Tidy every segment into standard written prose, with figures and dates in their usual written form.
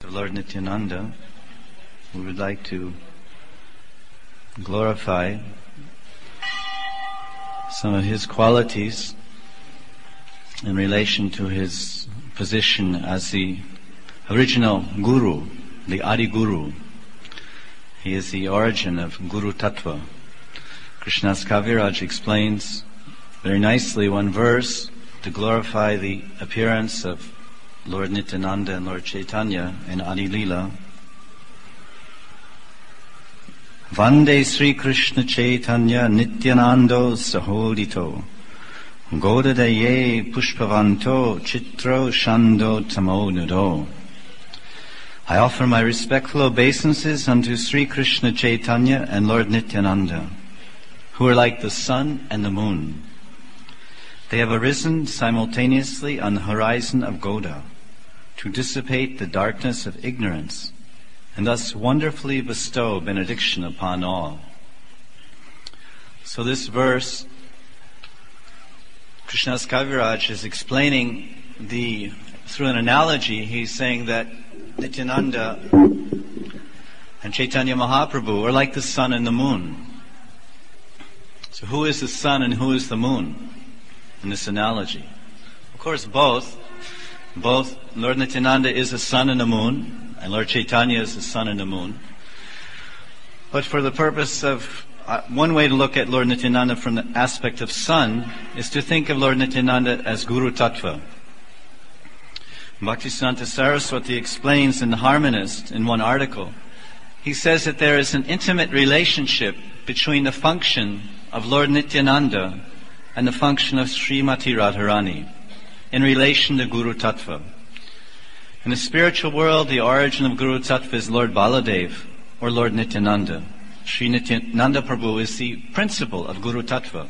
for Lord Nityananda, we would like to glorify some of his qualities in relation to his position as the original Guru, the Adi Guru. He is the origin of Guru Tattva. Krishnadas Kaviraj explains very nicely one verse to glorify the appearance of Lord Nityananda and Lord Chaitanya in Adi Leela. Vande Sri Krishna Chaitanya Nityanando Sahodito Godadaye Pushpavanto Chitro Shando Tamo Nudo. I offer my respectful obeisances unto Sri Krishna Chaitanya and Lord Nityananda, who are like the sun and the moon. They have arisen simultaneously on the horizon of Goda to dissipate the darkness of ignorance and thus wonderfully bestow benediction upon all. So this verse, Krishnadas Kaviraj is explaining through an analogy, he's saying that Nityananda and Chaitanya Mahaprabhu are like the sun and the moon. So who is the sun and who is the moon in this analogy? Of course, both Lord Nityananda is the sun and the moon, and Lord Chaitanya is the sun and the moon. But for the purpose of one way to look at Lord Nityananda from the aspect of sun is to think of Lord Nityananda as Guru Tattva. Bhaktisiddhanta Saraswati explains in The Harmonist, in one article, he says that there is an intimate relationship between the function of Lord Nityananda and the function of Srimati Radharani in relation to Guru Tattva. In the spiritual world, the origin of Guru Tattva is Lord Baladev or Lord Nityananda. Sri Nityananda Prabhu is the principle of Guru Tattva.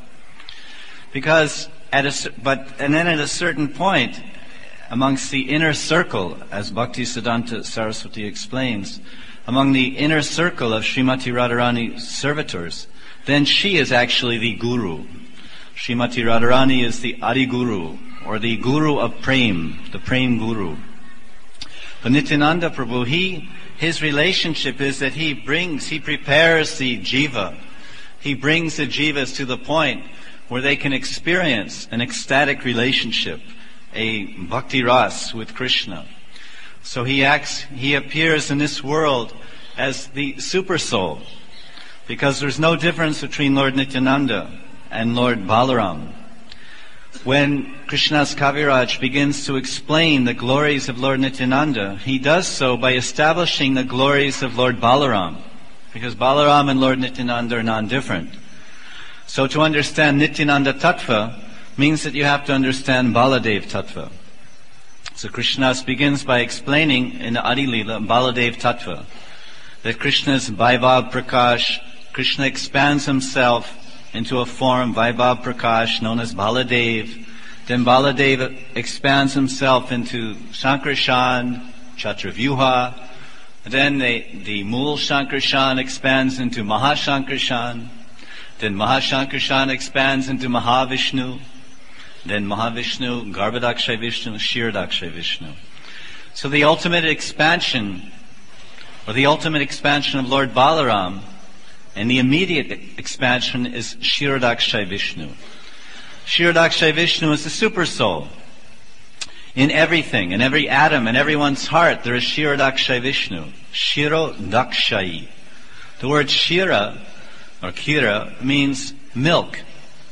At a certain point, amongst the inner circle, as Bhaktisiddhanta Saraswati explains, among the inner circle of Srimati Radharani's servitors, then she is actually the Guru. Srimati Radharani is the Adi Guru, or the Guru of Prem, the Prem Guru. But Nityananda Prabhu, his relationship is that he prepares the jiva. He brings the jivas to the point where they can experience an ecstatic relationship, a bhakti ras with Krishna. So he appears in this world as the super soul, because there's no difference between Lord Nityananda and Lord Balaram. When Krishnadas Kaviraj begins to explain the glories of Lord Nityananda, he does so by establishing the glories of Lord Balaram, because Balaram and Lord Nityananda are non-different. So to understand Nityananda Tattva means that you have to understand Baladev Tattva. So Krishnadas begins by explaining in the Adi Leela Baladev Tattva, that Krishna is Vaibhav Prakash. Krishna expands himself into a form, Vaibhav Prakash, known as Baladev. Then Baladev expands himself into Shankarshan, Chatravyuha. Then the Mool Shankarshan expands into Mahashankarshan. Then Mahashankarshan expands into Mahavishnu. Then Mahavishnu, Garbhodakshay Vishnu, Kshirodakshay Vishnu. So the ultimate expansion of Lord Balaram, and the immediate expansion is Kshirodakshay Vishnu. Kshirodakshay Vishnu is the super soul. In everything, in every atom, in everyone's heart, there is Kshirodakshay Vishnu. Kshirodakshayi. The word Shira, or Kira, means milk.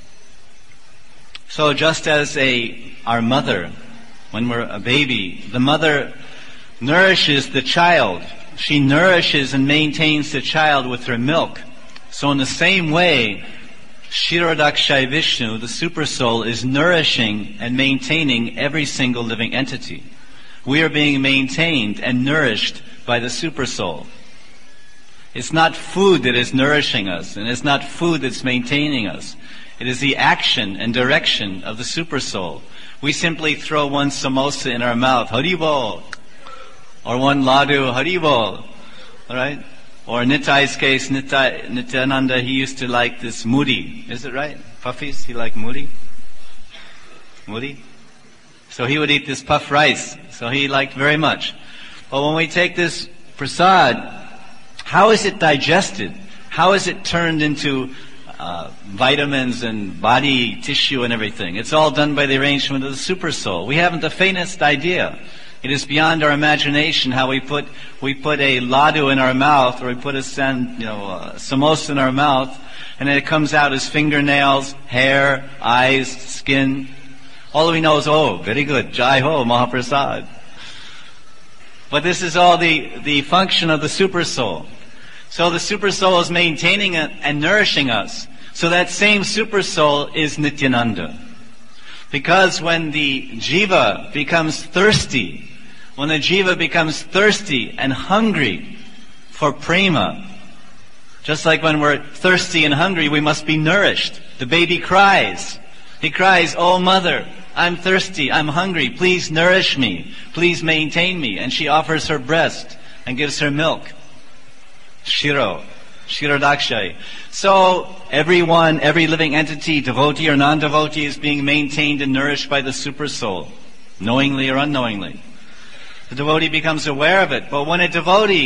So just as our mother, when we're a baby, the mother nourishes the child. She nourishes and maintains the child with her milk. So in the same way, Kshirodakshay Vishnu, the super soul, is nourishing and maintaining every single living entity. We are being maintained and nourished by the super soul. It's not food that is nourishing us, and it's not food that's maintaining us. It is the action and direction of the super soul. We simply throw one samosa in our mouth, Haribol, or one ladu, Haribol, all right? Or in Nitai's case, Nityananda, he used to like this mudi. Is it right? Puffies? He liked mudi? Mudi? So he would eat this puff rice. So he liked very much. But when we take this prasad, how is it digested? How is it turned into vitamins and body tissue and everything? It's all done by the arrangement of the super soul. We haven't the faintest idea. It is beyond our imagination how we put a ladu in our mouth, or we put a samosa in our mouth, and then it comes out as fingernails, hair, eyes, skin. All we know is, oh, very good, Jai Ho, Mahaprasad. But this is all the function of the super soul. So the super soul is maintaining and nourishing us. So that same super soul is Nityananda. Because when the jiva becomes thirsty, and hungry for prema, just like when we're thirsty and hungry, we must be nourished. The baby cries. He cries, "Oh mother, I'm thirsty, I'm hungry, please nourish me, please maintain me." And she offers her breast and gives her milk. Shirodakshay. So every living entity, devotee or non-devotee, is being maintained and nourished by the super soul, knowingly or unknowingly. The devotee becomes aware of it. But when the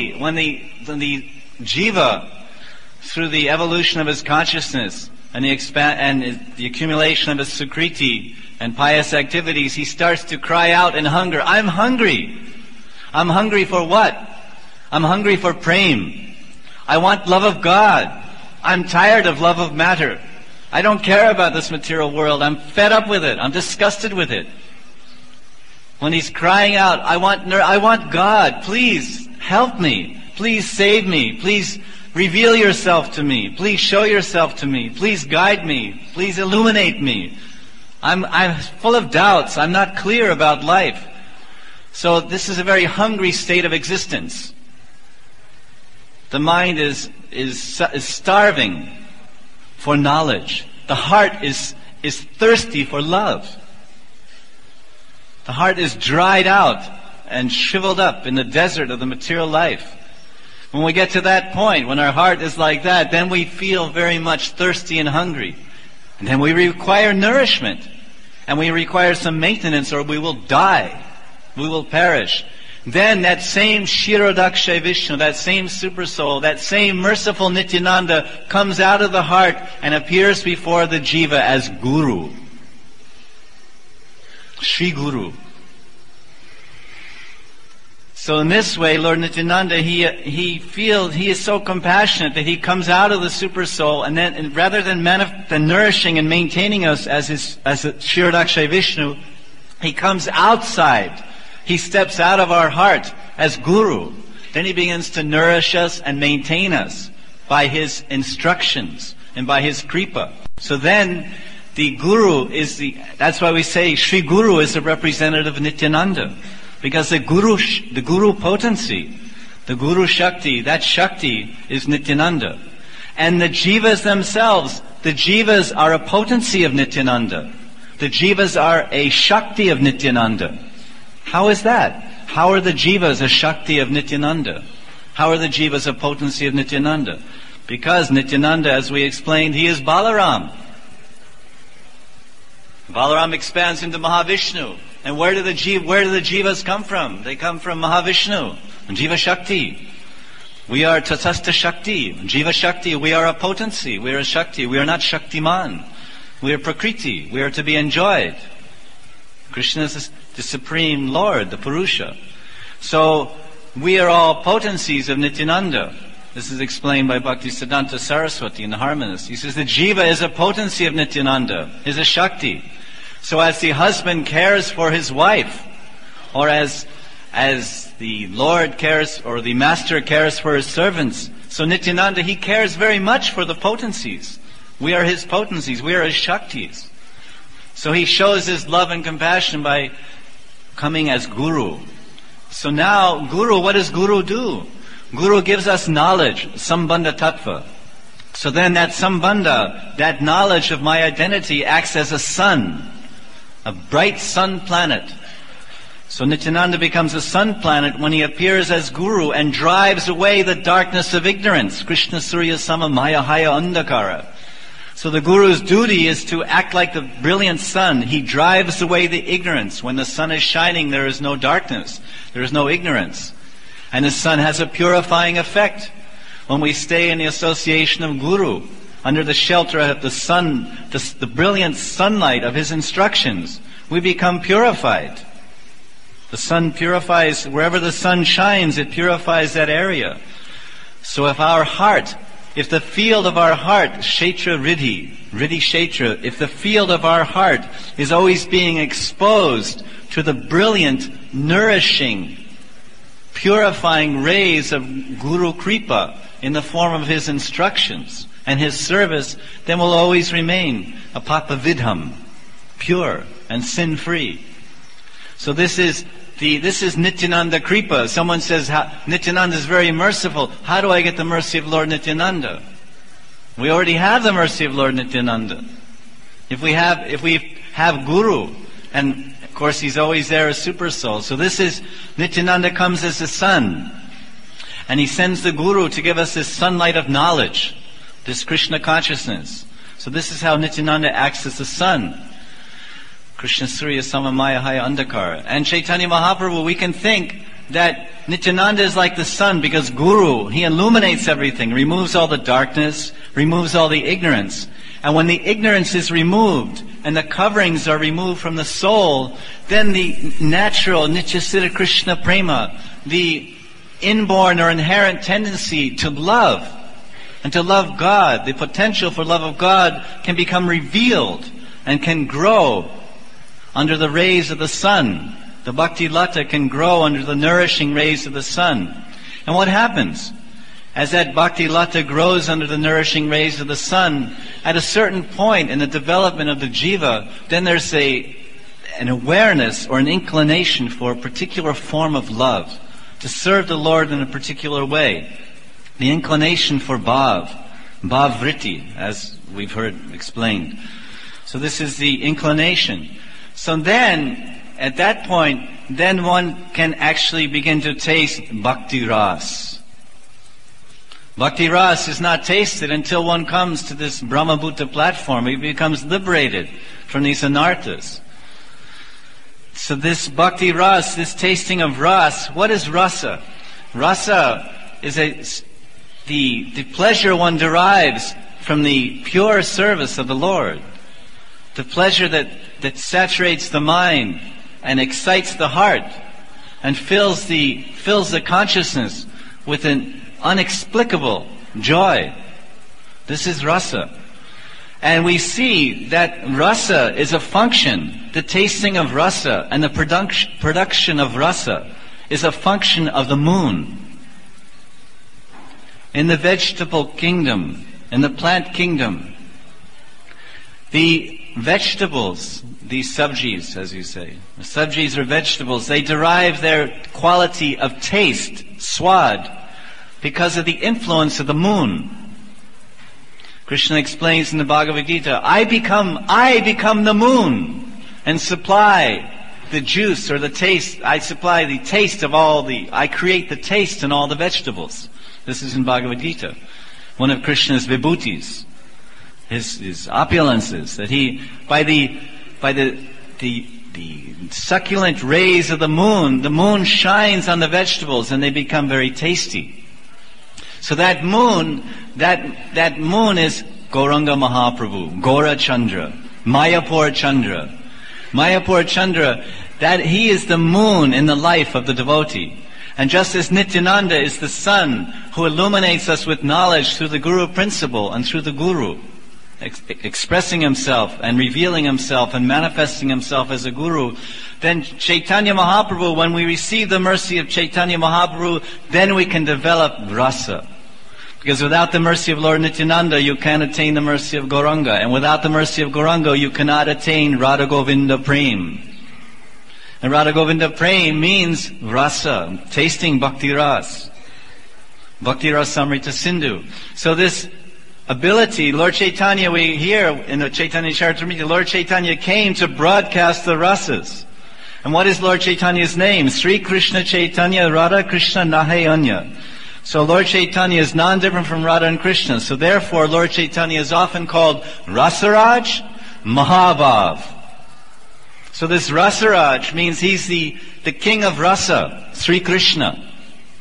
jiva, through the evolution of his consciousness and the accumulation of his sukriti and pious activities, he starts to cry out in hunger, "I'm hungry. I'm hungry for what? I'm hungry for prem. I want love of God. I'm tired of love of matter. I don't care about this material world. I'm fed up with it. I'm disgusted with it." When he's crying out, I want God. Please help me. Please save me. Please reveal yourself to me. Please show yourself to me. Please guide me. Please illuminate me. I'm full of doubts. I'm not clear about life. So this is a very hungry state of existence. The mind is starving for knowledge. The heart is thirsty for love. The heart is dried out and shriveled up in the desert of the material life. When we get to that point, when our heart is like that, then we feel very much thirsty and hungry. And then we require nourishment. And we require some maintenance, or we will die. We will perish. Then that same Shirodakshay Vishnu, that same super soul, that same merciful Nityananda comes out of the heart and appears before the jiva as Guru. Shri Guru. So in this way, Lord Nityananda, he is so compassionate that he comes out of the super soul, and then rather than nourishing and maintaining us as a Shirodakshay Vishnu, he comes outside. He steps out of our heart as Guru. Then he begins to nourish us and maintain us by his instructions and by his kripa. So then the Guru that's why we say Sri Guru is a representative of Nityananda. Because the Guru potency, the Guru Shakti, that Shakti is Nityananda. And the Jivas themselves, the Jivas are a potency of Nityananda. The Jivas are a Shakti of Nityananda. How is that? How are the Jivas a Shakti of Nityananda? How are the Jivas a potency of Nityananda? Because Nityananda, as we explained, he is Balaram. Balaram expands into Mahavishnu. And where do the Jivas come from? They come from Mahavishnu, Jiva Shakti. We are Tatastha Shakti, Jiva Shakti. We are a potency, we are a Shakti. We are not Shaktiman. We are Prakriti. We are to be enjoyed. Krishna is the Supreme Lord, the Purusha. So, we are all potencies of Nityananda. This is explained by Bhaktisiddhanta Saraswati in the Harmonist. He says the Jiva is a potency of Nityananda, is a Shakti. So as the husband cares for his wife, or as the Lord cares, or the Master cares for his servants, so Nityananda, he cares very much for the potencies. We are his potencies, we are his Shaktis. So he shows his love and compassion by coming as Guru. So now, Guru, what does Guru do? Guru gives us knowledge, Sambandha Tattva. So then that Sambandha, that knowledge of my identity, acts as a sun, a bright sun planet. So Nityananda becomes a sun planet when he appears as Guru and drives away the darkness of ignorance. Krishna Surya Sama Maya Haya Andakara. So the Guru's duty is to act like the brilliant sun. He drives away the ignorance. When the sun is shining, there is no darkness. There is no ignorance. And the sun has a purifying effect. When we stay in the association of Guru, under the shelter of the sun, the brilliant sunlight of his instructions, we become purified. The sun purifies, wherever the sun shines, it purifies that area. So if the field of our heart, Kshetra Riddhi Kshetra, if the field of our heart is always being exposed to the brilliant, nourishing, purifying rays of Guru Kripa in the form of his instructions and his service, then we'll always remain apapavidham, pure and sin-free. So this is Nityananda Kripa. Someone says, Nityananda is very merciful. How do I get the mercy of Lord Nityananda? We already have the mercy of Lord Nityananda. If we have Guru, and of course he's always there as Super Soul. So Nityananda comes as the sun. And he sends the Guru to give us this sunlight of knowledge, this Krishna consciousness. So this is how Nityananda acts as the sun. Krishna Surya Samamaya Haya Andakara. And Chaitanya Mahaprabhu, we can think that Nityananda is like the sun because Guru, he illuminates everything, removes all the darkness, removes all the ignorance. And when the ignorance is removed and the coverings are removed from the soul, then the natural Nityasiddha Krishna Prema, the inborn or inherent tendency to love and to love God, the potential for love of God can become revealed and can grow under the rays of the sun. The Bhakti Lata can grow under the nourishing rays of the sun. And what happens? As that Bhakti Lata grows under the nourishing rays of the sun, at a certain point in the development of the jiva, then there's an awareness or an inclination for a particular form of love, to serve the Lord in a particular way. The inclination for bhav vritti, as we've heard explained. So this is the inclination. So then, at that point, then one can actually begin to taste bhakti ras. Bhakti ras is not tasted until one comes to this Brahmabhuta platform. He becomes liberated from these anarthas. So this bhakti ras, this tasting of ras, what is rasa? Rasa is the pleasure one derives from the pure service of the Lord. The pleasure that saturates the mind and excites the heart and fills the consciousness with an unexplicable joy. This is rasa. And we see that rasa is a function, the tasting of rasa and the production of rasa is a function of the moon. In the vegetable kingdom, in the plant kingdom, the vegetables, these sabjis, as you say, the sabjis are vegetables, they derive their quality of taste, swad, because of the influence of the moon. Krishna explains in the Bhagavad Gita, I become the moon and supply the juice or the taste, I supply the taste of I create the taste in all the vegetables. This is in Bhagavad Gita. One of Krishna's vibhutis, his opulences, that he, by the succulent rays of the moon shines on the vegetables and they become very tasty. So that moon is Gauranga Mahaprabhu, Gaura Chandra, Mayapur Chandra. Mayapur Chandra, that he is the moon in the life of the devotee. And just as Nityananda is the sun who illuminates us with knowledge through the Guru principle and through the Guru, expressing himself and revealing himself and manifesting himself as a Guru, then Chaitanya Mahaprabhu, when we receive the mercy of Chaitanya Mahaprabhu, then we can develop rasa. Because without the mercy of Lord Nityananda, you can't attain the mercy of Gauranga. And without the mercy of Gauranga, you cannot attain Radha Govinda Prem. And Radha Govinda Prem means rasa, tasting bhakti ras. Bhakti ras samrita sindhu. So this ability, Lord Chaitanya, we hear in the Chaitanya Charitamrita, Lord Chaitanya came to broadcast the rasas. And what is Lord Chaitanya's name? Sri Krishna Chaitanya Radha Krishna Nahe Anya. So Lord Chaitanya is non-different from Radha and Krishna. So therefore Lord Chaitanya is often called Rasaraj Mahabhav. So this Rasaraj means he's the king of rasa, Sri Krishna.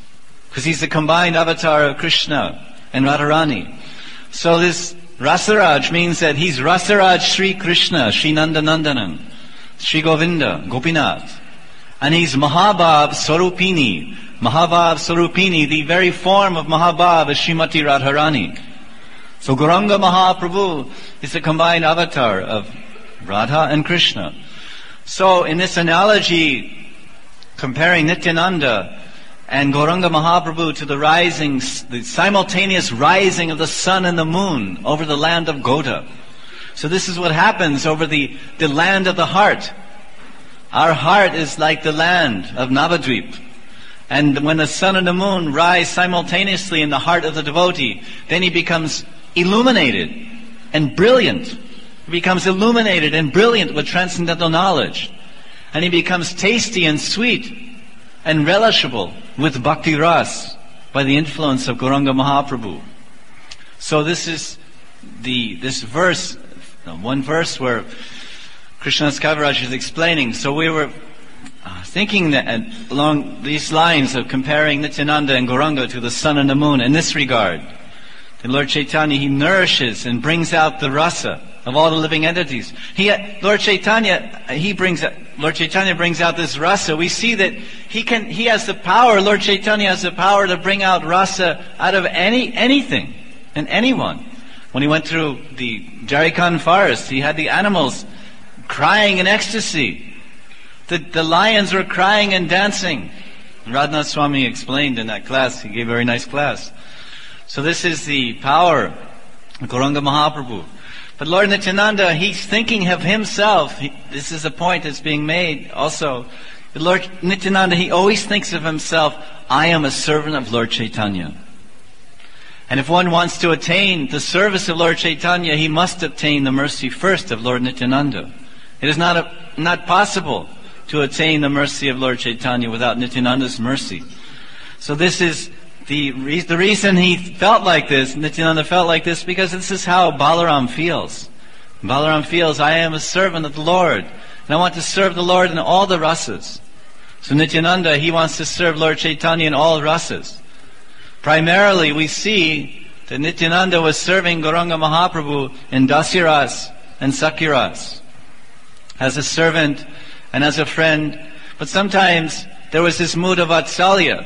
because he's the combined avatar of Krishna and Radharani. So this Rasaraj means that he's Rasaraj Sri Krishna, Sri Nandanandanan, Sri Govinda, Gopinath. And he's Mahabhav Swarupini. Mahabhav Swarupini, the very form of Mahabhav is Srimati Radharani. So Gauranga Mahaprabhu is the combined avatar of Radha and Krishna. So in this analogy, comparing Nityananda and Gauranga Mahaprabhu to the simultaneous rising of the sun and the moon over the land of Goda. So this is what happens over the land of the heart. Our heart is like the land of Navadvip. And when the sun and the moon rise simultaneously in the heart of the devotee, then he becomes illuminated and brilliant. He becomes illuminated and brilliant with transcendental knowledge. And he becomes tasty and sweet and relishable with bhakti ras by the influence of Gauranga Mahaprabhu. So this is this verse, one verse where Krishnadas Kaviraj is explaining. So we were thinking that along these lines of comparing Nityananda and Gauranga to the sun and the moon in this regard. The Lord Chaitanya, he nourishes and brings out the rasa of all the living entities. Lord Chaitanya brings out this rasa. We see that he has the power, Lord Chaitanya has the power to bring out rasa out of anything and anyone. When he went through the Jharikand forest, he had the animals crying in ecstasy. The lions were crying and dancing. Radhanath Swami explained in that class, he gave a very nice class. So this is the power of Gauranga Mahaprabhu. But Lord Nityananda, he's thinking of himself. This is a point that's being made also. But Lord Nityananda, he always thinks of himself, I am a servant of Lord Chaitanya. And if one wants to attain the service of Lord Chaitanya, he must obtain the mercy first of Lord Nityananda. It is not possible to attain the mercy of Lord Chaitanya without Nityananda's mercy. So this is the reason he felt like this, Nityananda felt like this, because this is how Balaram feels. Balaram feels, I am a servant of the Lord, and I want to serve the Lord in all the rasas. So Nityananda, he wants to serve Lord Chaitanya in all rasas. Primarily, we see that Nityananda was serving Gauranga Mahaprabhu in Dasiras and Sakiras, as a servant and as a friend. But sometimes there was this mood of Vatsalya,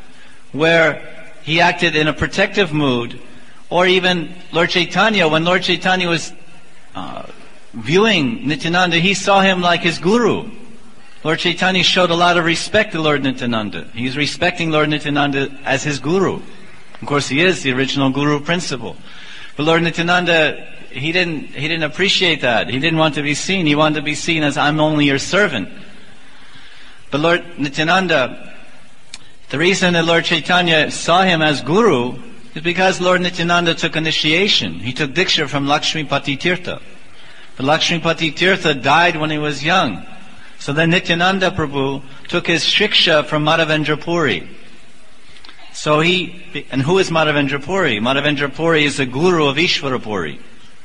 where he acted in a protective mood, or even Lord Chaitanya, when Lord Chaitanya was viewing Nityananda, he saw him like his guru. Lord Chaitanya showed a lot of respect to Lord Nityananda. He's respecting Lord Nityananda as his guru. Of course, he is the original guru principle. But Lord Nityananda, he didn't appreciate that. He didn't want to be seen. He wanted to be seen as, I'm only your servant. But Lord Nityananda, the reason that Lord Chaitanya saw him as guru is because Lord Nityananda took initiation. He took diksha from Lakshmipati Tirtha. But Lakshmipati Tirtha died when he was young. So then Nityananda Prabhu took his shiksha from Madhavendra Puri. And who is Madhavendra Puri? Madhavendra Puri is the guru of Ishvara Puri.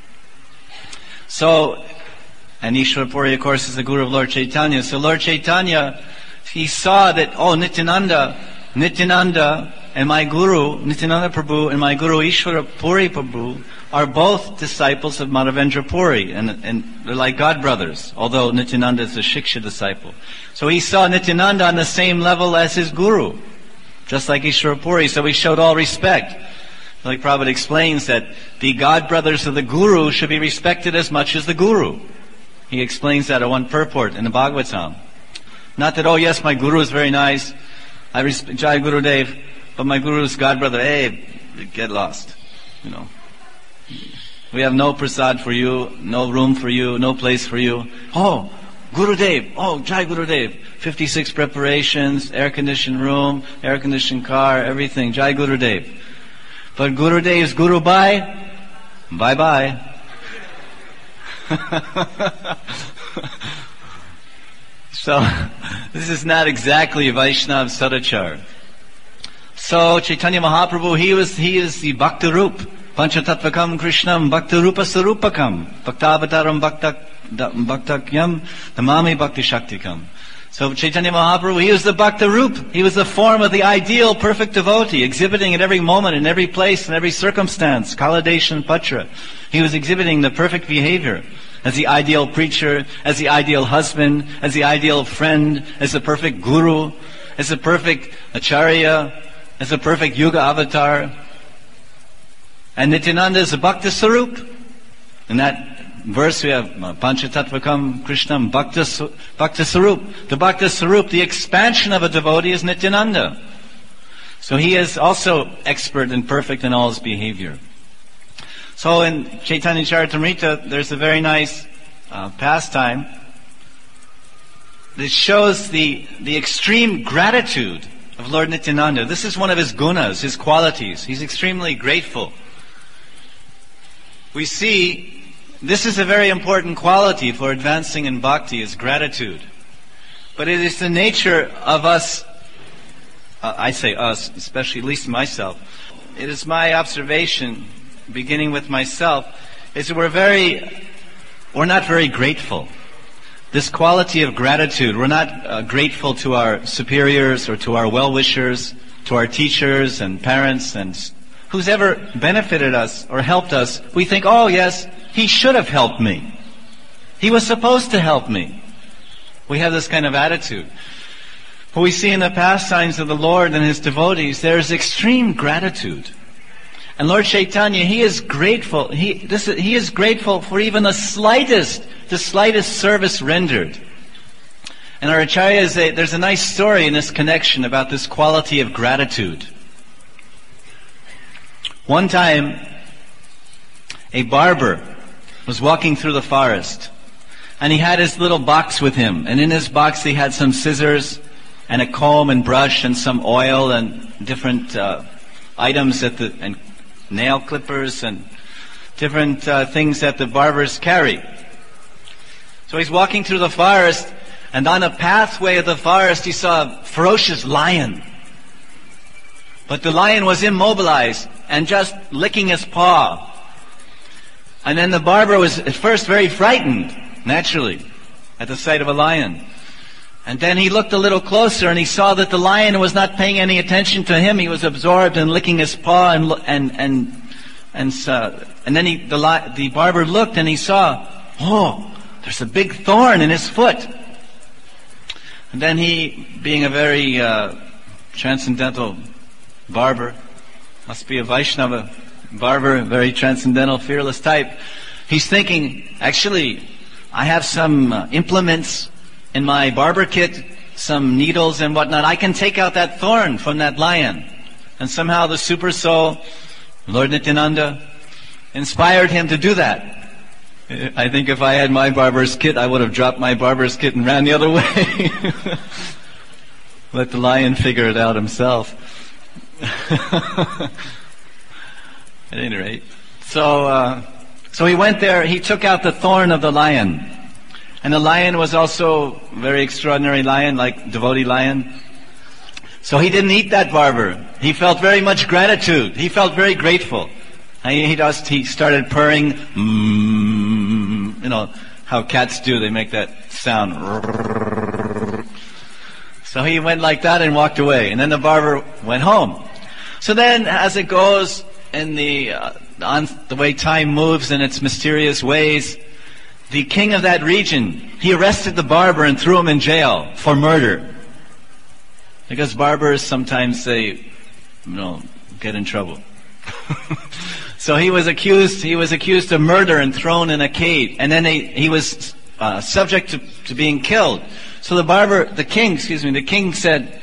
And Ishvara Puri, of course, is the guru of Lord Chaitanya. So Lord Chaitanya, he saw that, Nityananda and my guru, Nityananda Prabhu, and my guru Ishvara Puri Prabhu are both disciples of Madhavendra Puri, and they're like god brothers, although Nityananda is a Shiksha disciple. So he saw Nityananda on the same level as his guru, just like Ishvara Puri, so he showed all respect. Like Prabhupada explains that the god brothers of the guru should be respected as much as the guru. He explains that at one purport in the Bhagavatam. Not that, yes, my guru is very nice, I respect Jai Gurudev, but my guru's god brother, get lost. We have no prasad for you, no room for you, no place for you. Gurudev, Jai Gurudev. 56 preparations, air-conditioned room, air-conditioned car, everything, Jai Gurudev. But Gurudev's guru bye, bye-bye. So, this is not exactly Vaishnav Sadachar. So, Chaitanya Mahaprabhu, he is the Bhakta Rup. Panchatatvakam Krishnam Bhakta Rupa Sarupakam. Bhaktavataram Bhaktakyam Namami Bhakti Shaktikam. So Chaitanya Mahaprabhu, he was the Bhakta Roop. He was the form of the ideal perfect devotee, exhibiting at every moment, in every place, in every circumstance, Kaladeshan Patra. He was exhibiting the perfect behavior as the ideal preacher, as the ideal husband, as the ideal friend, as the perfect guru, as the perfect acharya, as the perfect Yuga avatar. And Nityananda is the Bhakta Sarup. In that verse we have Panchatatvakam Krishnam Bhakta Sarup. The Bhakta Sarup, the expansion of a devotee, is Nityananda. So he is also expert and perfect in all his behavior. So in Chaitanya Charitamrita, there's a very nice pastime that shows the extreme gratitude of Lord Nityananda. This is one of his gunas, his qualities. He's extremely grateful. We see this is a very important quality for advancing in bhakti, is gratitude. But it is the nature of us, I say us, especially at least myself. It is my observation, beginning with myself, is that we're not very grateful. This quality of gratitude, we're not grateful to our superiors or to our well-wishers, to our teachers and parents and who's ever benefited us or helped us. We think, oh yes, he should have helped me. He was supposed to help me. We have this kind of attitude. But we see in the pastimes of the Lord and His devotees, there is extreme gratitude. And Lord Chaitanya, He is grateful. He is grateful for even the slightest service rendered. And our acharyas, there's a nice story in this connection about this quality of gratitude. One time, a barber was walking through the forest, and he had his little box with him, and in his box he had some scissors and a comb and brush and some oil and different items and nail clippers and different things that the barbers carry. So he's walking through the forest, and on a pathway of the forest he saw a ferocious lion. But the lion was immobilized and just licking his paw. And then the barber was at first very frightened, naturally, at the sight of a lion. And then he looked a little closer and he saw that the lion was not paying any attention to him. He was absorbed in licking his paw, and then the barber looked and he saw, oh, there's a big thorn in his foot. And then he, being a very transcendental barber, must be a Vaishnava barber, a very transcendental, fearless type. He's thinking, actually, I have some implements in my barber kit, some needles and whatnot. I can take out that thorn from that lion. And somehow the Super Soul, Lord Nityananda, inspired him to do that. I think if I had my barber's kit, I would have dropped my barber's kit and ran the other way. Let the lion figure it out himself. At any rate. So he went there, he took out the thorn of the lion. And the lion was also a very extraordinary lion, like devotee lion. So he didn't eat that barber. He felt very much gratitude. He felt very grateful. And he started purring. You know how cats do, they make that sound. So he went like that and walked away. And then the barber went home. So then, as it goes, in on the way time moves in its mysterious ways, the king of that region, he arrested the barber and threw him in jail for murder. Because barbers sometimes get in trouble. So he was accused of murder and thrown in a cage, and then he was subject to being killed. So the king said,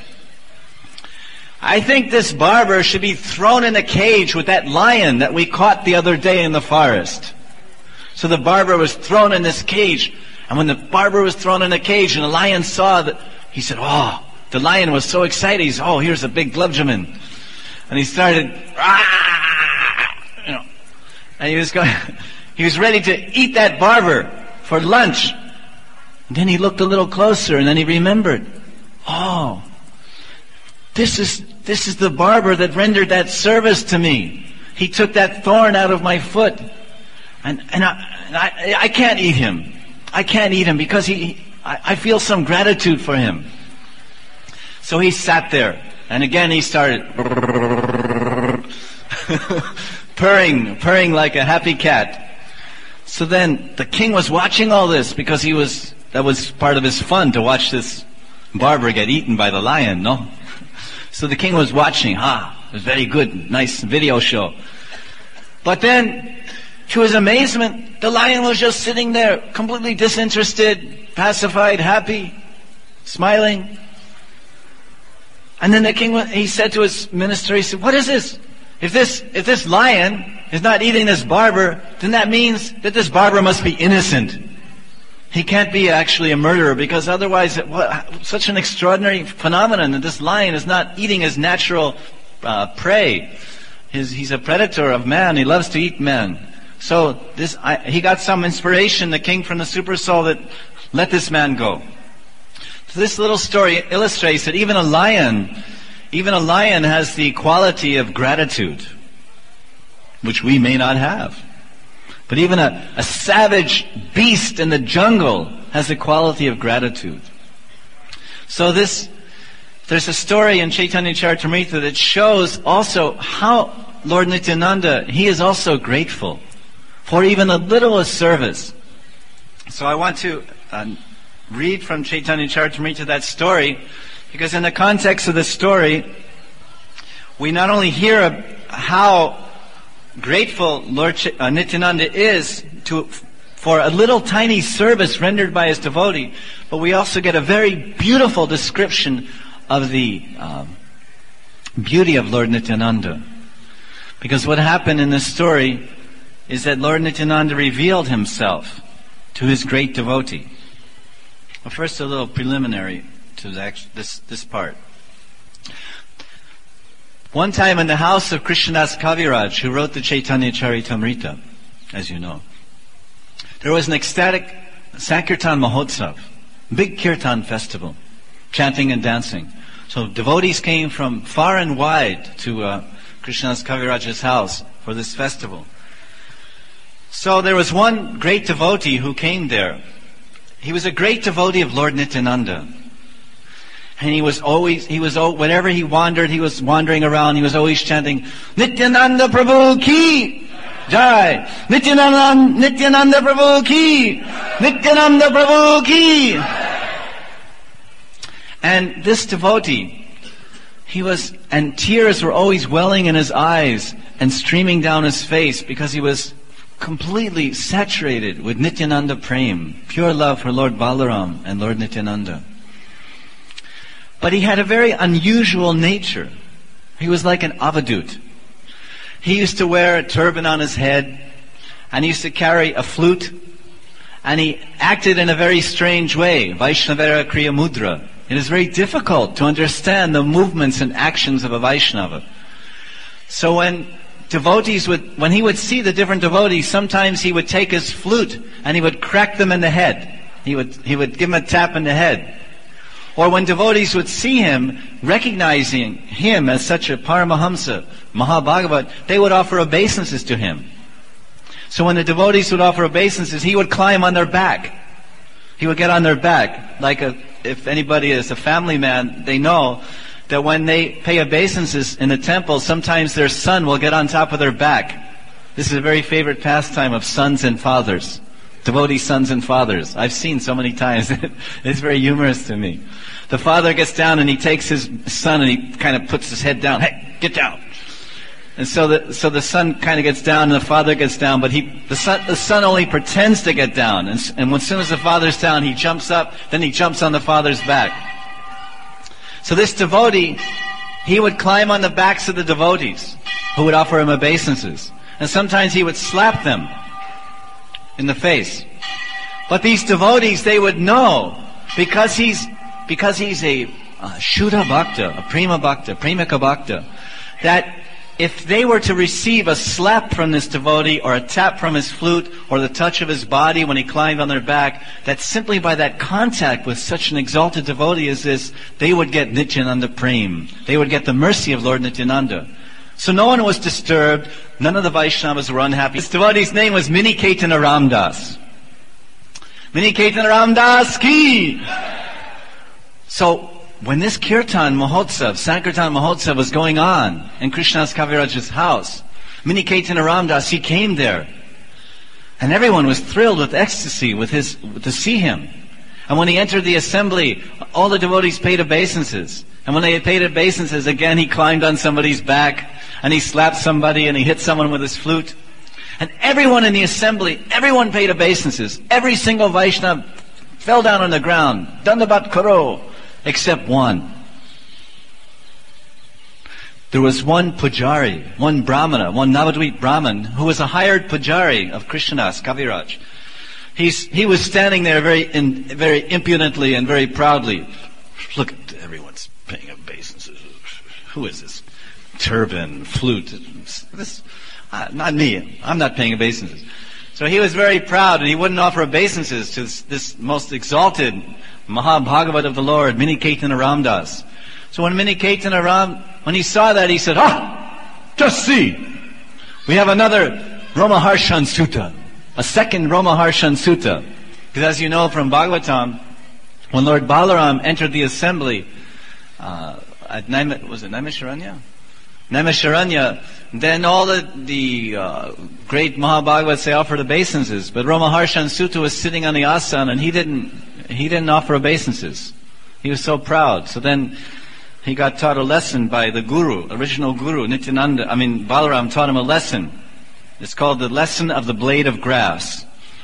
I think this barber should be thrown in a cage with that lion that we caught the other day in the forest. So the barber was thrown in this cage, and when the barber was thrown in a cage and the lion saw that, he said, oh, the lion was so excited, he said, oh, here's a big glubjamin. And he started, and he was ready to eat that barber for lunch. And then he looked a little closer, and then he remembered, oh, this is the barber that rendered that service to me. He took that thorn out of my foot. And I can't eat him. I can't eat him because I feel some gratitude for him. So he sat there, and again he started purring like a happy cat. So then the king was watching all this because that was part of his fun, to watch this barber get eaten by the lion, no? So the king was watching. It was very good, nice video show. But then, to his amazement, the lion was just sitting there, completely disinterested, pacified, happy, smiling. And then the king, he said to his minister, he said, "What is this? If this lion is not eating this barber, then that means that this barber must be innocent. He can't be actually a murderer, because otherwise, such an extraordinary phenomenon that this lion is not eating his natural prey. He's a predator of man. He loves to eat man. So he got some inspiration, the king, from the super soul, that let this man go." So this little story illustrates that even a lion has the quality of gratitude, which we may not have. But even a savage beast in the jungle has the quality of gratitude. So there's a story in Chaitanya Charitamrita that shows also how Lord Nityananda, he is also grateful for even the littlest service. So I want to read from Chaitanya Charitamrita that story, because in the context of the story, we not only hear how grateful Lord Nityananda is for a little tiny service rendered by his devotee, but we also get a very beautiful description of the beauty of Lord Nityananda. Because what happened in this story is that Lord Nityananda revealed himself to his great devotee. Well, first a little preliminary to this part. One time in the house of Krishnadas Kaviraj, who wrote the Chaitanya Charitamrita, as you know, there was an ecstatic Sankirtan Mahotsav, big Kirtan festival, chanting and dancing. So devotees came from far and wide to Krishnadas Kaviraj's house for this festival. So there was one great devotee who came there. He was a great devotee of Lord Nityananda. And whenever he wandered, he was wandering around, he was always chanting, "Nityananda Prabhu ki jai! Nityananda Prabhu ki! Nityananda Prabhu ki!" And this devotee, and tears were always welling in his eyes and streaming down his face, because he was completely saturated with Nityananda Prem, pure love for Lord Balaram and Lord Nityananda. But he had a very unusual nature. He was like an avadut. He used to wear a turban on his head, and he used to carry a flute, and he acted in a very strange way, Vaishnavara Kriya Mudra. It is very difficult to understand the movements and actions of a Vaishnava. So when he would see the different devotees, sometimes he would take his flute and he would crack them in the head. He would give them a tap in the head. Or when devotees would see him, recognizing him as such a Paramahamsa, Mahabhagavat, they would offer obeisances to him. So when the devotees would offer obeisances, he would climb on their back. He would get on their back. If anybody is a family man, they know that when they pay obeisances in the temple, sometimes their son will get on top of their back. This is a very favorite pastime of sons and fathers. Devotee sons and fathers. I've seen so many times. It's very humorous to me. The father gets down and he takes his son and he kind of puts his head down. "Hey, get down." And so the son kind of gets down and the father gets down, but the son only pretends to get down. And as soon as the father's down, he jumps up, then he jumps on the father's back. So this devotee, he would climb on the backs of the devotees who would offer him obeisances. And sometimes he would slap them in the face. But these devotees, they would know, because he's a Shuddha Bhakta, a Prema Bhakta, Premika Bhakta, that if they were to receive a slap from this devotee, or a tap from his flute, or the touch of his body when he climbed on their back, that simply by that contact with such an exalted devotee as this, they would get Nityananda Prem. They would get the mercy of Lord Nityananda. So no one was disturbed. None of the Vaishnavas were unhappy. This devotee's name was Mini Caitanya Ramdas. Mini Kirtan Ram Das Ki! So, when this Kirtan Mahotsav, Sankirtan Mahotsav was going on in Krishnadas Kaviraj's house, Mini Kirtan Ram Das, he came there. And everyone was thrilled with ecstasy to see him. And when he entered the assembly, all the devotees paid obeisances. And when they had paid obeisances, again he climbed on somebody's back, and he slapped somebody, and he hit someone with his flute. And everyone in the assembly, everyone paid obeisances. Every single Vaishnava fell down on the ground, Dandavat Karo, except one. There was one pujari, one brahmana, one Navadvip Brahmin, who was a hired pujari of Krishnadas Kaviraj. He was standing there very impudently and very proudly. Look, everyone's paying obeisances. Who is this? Turban, flute. Not me. I'm not paying obeisances. So he was very proud, and he wouldn't offer obeisances to this most exalted Mahabhagavat of the Lord, Mini Kirtan Ram Das. So when when he saw that, he said, just see, we have another Romaharshan Sutta, a second Romaharshan Sutta. Because as you know from Bhagavatam, when Lord Balaram entered the assembly at Naimisharanya? Naimisharanya, then all the great Mahabhagavats, they offered obeisances, but Romaharshan Sutta was sitting on the asana, and he didn't offer obeisances. He was so proud. So then he got taught a lesson by the guru, original guru, Balaram taught him a lesson. It's called the lesson of the blade of grass.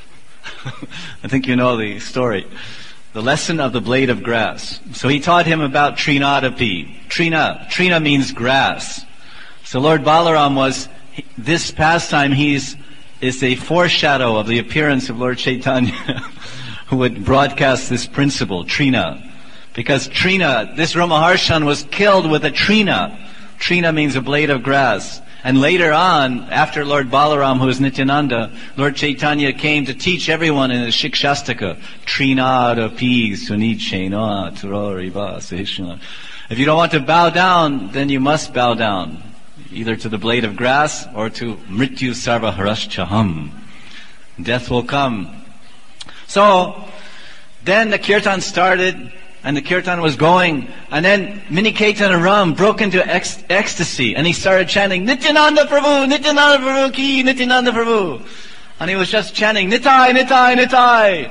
I think you know the story. The lesson of the blade of grass. So he taught him about Trinadapi. Trina means grass. So Lord Balaram this pastime is a foreshadow of the appearance of Lord Chaitanya, who would broadcast this principle, Trina. Because this Romaharshan was killed with a Trina. Trina means a blade of grass. And later on, after Lord Balaram, who was Nityananda, Lord Chaitanya came to teach everyone in the Shikshastaka, Trinadapi Sunichena Turoriva Sahishna. If you don't want to bow down, then you must bow down, either to the blade of grass or to Mrityu Sarva Haraschaham. Death will come. So, then the kirtan started, and the kirtan was going, and then Mini Kirtan Ram broke into ecstasy, and he started chanting, Nityananda Prabhu, Nityananda Prabhu ki, Nityananda Prabhu. And he was just chanting, Nitai, Nitai, Nitai.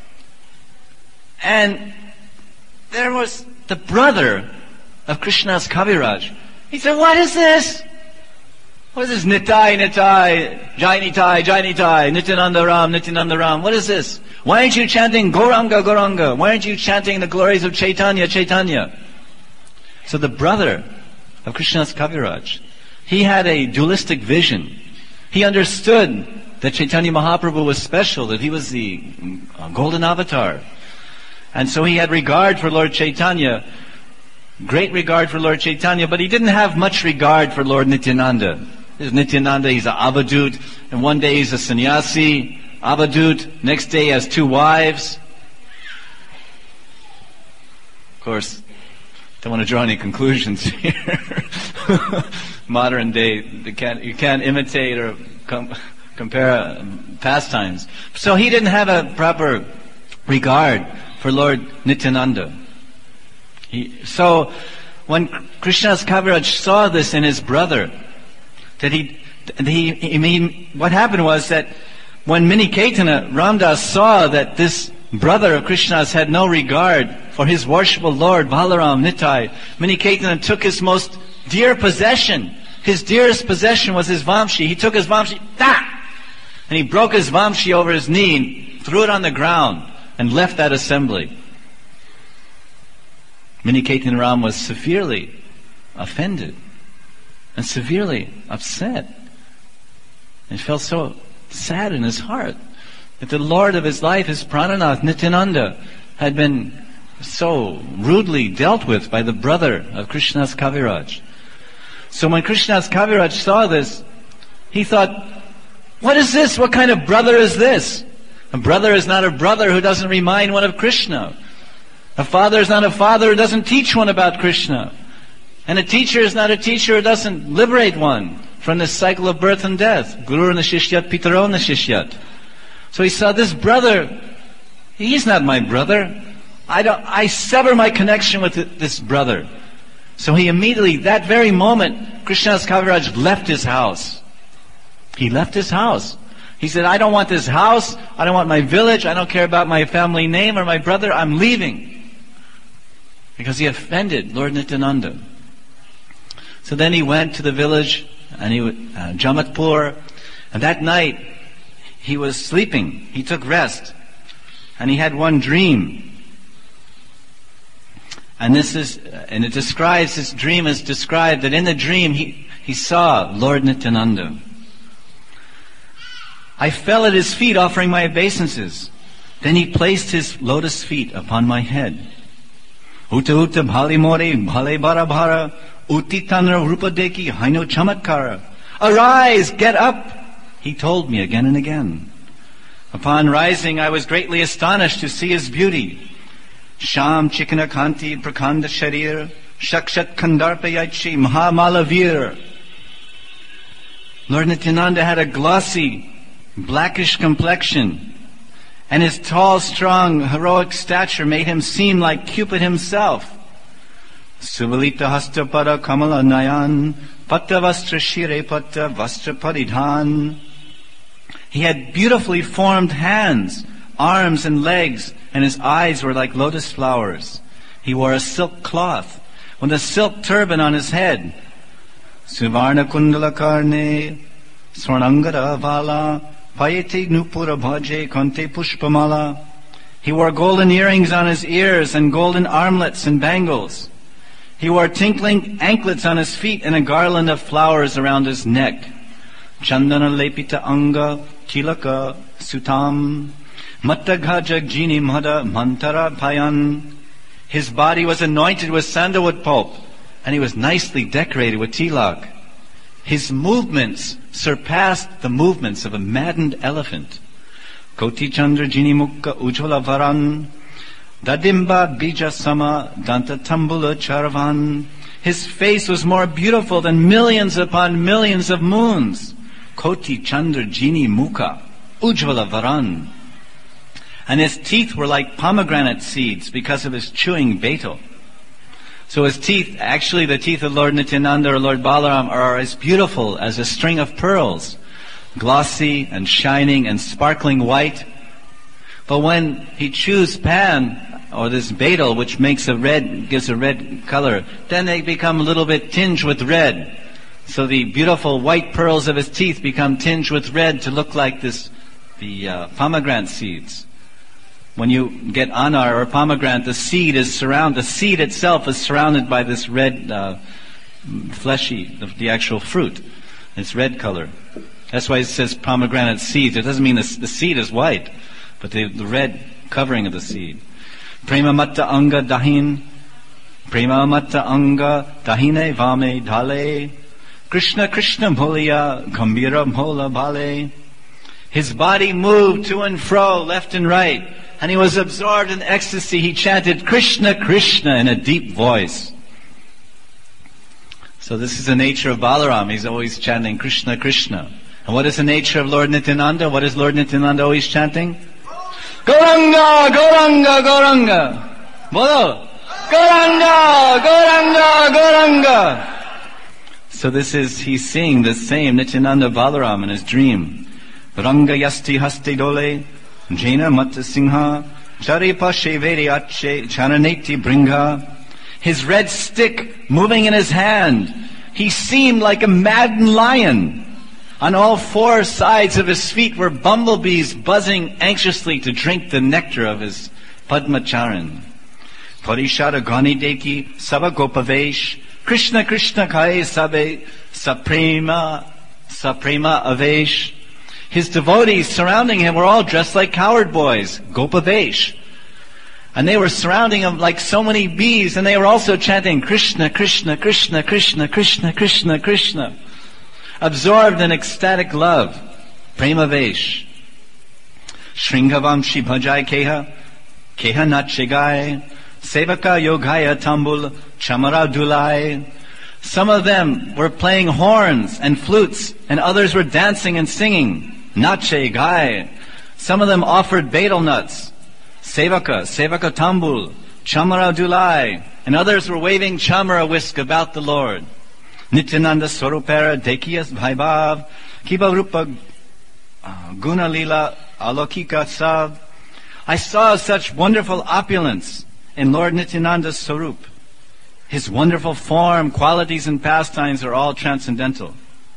And there was the brother of Krishnadas Kaviraj. He said, what is this? What is this? Nitai, Nitai, Jai Nitai, Jai Nitai, Nityananda Ram, Nityananda Ram. What is this? Why aren't you chanting Gauranga, Gauranga? Why aren't you chanting the glories of Chaitanya, Chaitanya? So the brother of Krishnadas Kaviraj, he had a dualistic vision. He understood that Chaitanya Mahaprabhu was special, that he was the golden avatar. And so he had regard for Lord Chaitanya, great regard for Lord Chaitanya, but he didn't have much regard for Lord Nityananda. There's Nityananda, he's an avadut, and one day he's a sannyasi, avadut, next day he has 2 wives. Of course, don't want to draw any conclusions here. Modern day, you can't imitate or compare pastimes. So he didn't have a proper regard for Lord Nityananda. So when Krishnadas Kaviraj saw this in his brother, that what happened was that when Mini Kirtan Ram Das saw that this brother of Krishnadas had no regard for his worshipful Lord Balaram Nitai, Mini Kirtan took his most dear possession. His dearest possession was his Vamshi. He took his Vamshi, and he broke his Vamshi over his knee, and threw it on the ground, and left that assembly. Mini Kirtan Ram was severely offended and severely upset. And he felt so sad in his heart that the Lord of his life, his Prananath, Nityananda, had been so rudely dealt with by the brother of Krishnadas Kaviraj. So when Krishnadas Kaviraj saw this, he thought, what is this? What kind of brother is this? A brother is not a brother who doesn't remind one of Krishna. A father is not a father who doesn't teach one about Krishna. And a teacher is not a teacher who doesn't liberate one from this cycle of birth and death. Guru Nashishyat, Pitaro Nashishyat. So he saw this brother He's not my brother. I sever my connection with this brother. So he immediately, that very moment, Krishnadas Kaviraj left his house. He left his house. He said, I don't want this house, I don't want my village, I don't care about my family name or my brother, I'm leaving. Because he offended Lord Nityananda. So then he went to the village, and Jamatpur, and that night he was sleeping. He took rest, and he had one dream. And it describes, this dream is described that in the dream he saw Lord Nityananda. I fell at his feet offering my obeisances. Then he placed his lotus feet upon my head. Uta uta bhali more bhale bara bhara uti tanra rupa deki haino chamatkara. Arise, get up, he told me again and again. Upon rising, I was greatly astonished to see his beauty. Sham chikana kanti prakanda sharir shakshat kandarpayachi mahamalavir. Lord Nityananda had a glossy, blackish complexion, and his tall, strong, heroic stature made him seem like Cupid himself. Suvalita hastapada kamala nayan patta vastra shire patta vastra paridhan. He had beautifully formed hands, arms and legs, and his eyes were like lotus flowers. He wore a silk cloth with a silk turban on his head. Suvarna kundala karne swarnangara vala payati nupura bhaje kante pushpamala. He wore golden earrings on his ears and golden armlets and bangles. He wore tinkling anklets on his feet and a garland of flowers around his neck. Chandana lepita anga tilaka sutam mattagha jagjini mada mantara payan. His body was anointed with sandalwood pulp, and he was nicely decorated with tilak. His movements surpassed the movements of a maddened elephant. Koti chandra jini mukka ujjvala varan dadimba bija sama danta tambula charavan. His face was more beautiful than millions upon millions of moons. Koti chandra jini mukha ujjvala varan. And his teeth were like pomegranate seeds because of his chewing betel. So his teeth, actually the teeth of Lord Nityananda or Lord Balaram are as beautiful as a string of pearls, glossy and shining and sparkling white. But when he chews pan, or this betel, which gives a red color, then they become a little bit tinged with red. So the beautiful white pearls of his teeth become tinged with red to look like the pomegranate seeds. When you get anar or pomegranate, the seed itself is surrounded by this red, fleshy, the actual fruit. It's red color. That's why it says pomegranate seeds. It doesn't mean the seed is white, but the red covering of the seed. Prema matta anga dahin, prema matta anga dahine vame dhale, Krishna Krishna bholiya gambira bhola bhale. His body moved to and fro, left and right, and he was absorbed in ecstasy. He chanted Krishna Krishna in a deep voice. So this is the nature of Balaram. He's always chanting Krishna Krishna. And what is the nature of Lord Nityananda? What is Lord Nityananda always chanting? Gauranga, Gauranga, Gauranga. Bolo. Gauranga, Gauranga, Gauranga. So he's seeing the same Nityananda Balaram in his dream. Ranga yasti haste dole, Jaina matta singha, Charipa sheveri ache, Chananeti bringa. His red stick moving in his hand. He seemed like a maddened lion. On all four sides of his feet were bumblebees buzzing anxiously to drink the nectar of his Padmacharan. Parishara gani deki sava gopavesh, Krishna Krishna kai sabe saprema avesh. His devotees surrounding him were all dressed like coward boys, gopavesh. And they were surrounding him like so many bees, and they were also chanting Krishna, Krishna, Krishna, Krishna, Krishna, Krishna, Krishna. Absorbed in ecstatic love. Prema Vesh. Shringavamshi bhajai keha, keha nachegai, sevaka yogaya tambul, chamara dulai. Some of them were playing horns and flutes, and others were dancing and singing. Nache gai. Some of them offered betel nuts. Sevaka Tambul, Chamara Dulai, and others were waving chamara whisk about the Lord. Nityananda Swarupera Dekiyas Bhaibhav, Kiba Rupa Guna Lila Alokika Sav. I saw such wonderful opulence in Lord Nityananda's Swarup. His wonderful form, qualities, and pastimes are all transcendental.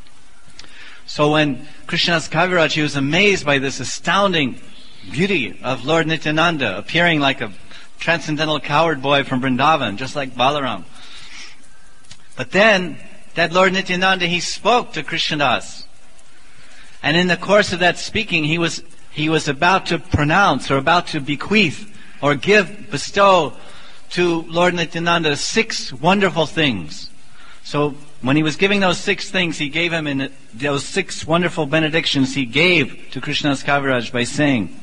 So when Krishnadas Kaviraj, he was amazed by this astounding beauty of Lord Nityananda, appearing like a transcendental cowherd boy from Vrindavan, just like Balaram. But then, that Lord Nityananda, he spoke to Krishnadas. And in the course of that speaking, he was about to pronounce, or about to bequeath, or bestow to Lord Nityananda 6 wonderful things. So, when he was giving those 6 things, he gave him those 6 wonderful benedictions he gave to Krishnadas Kaviraj by saying,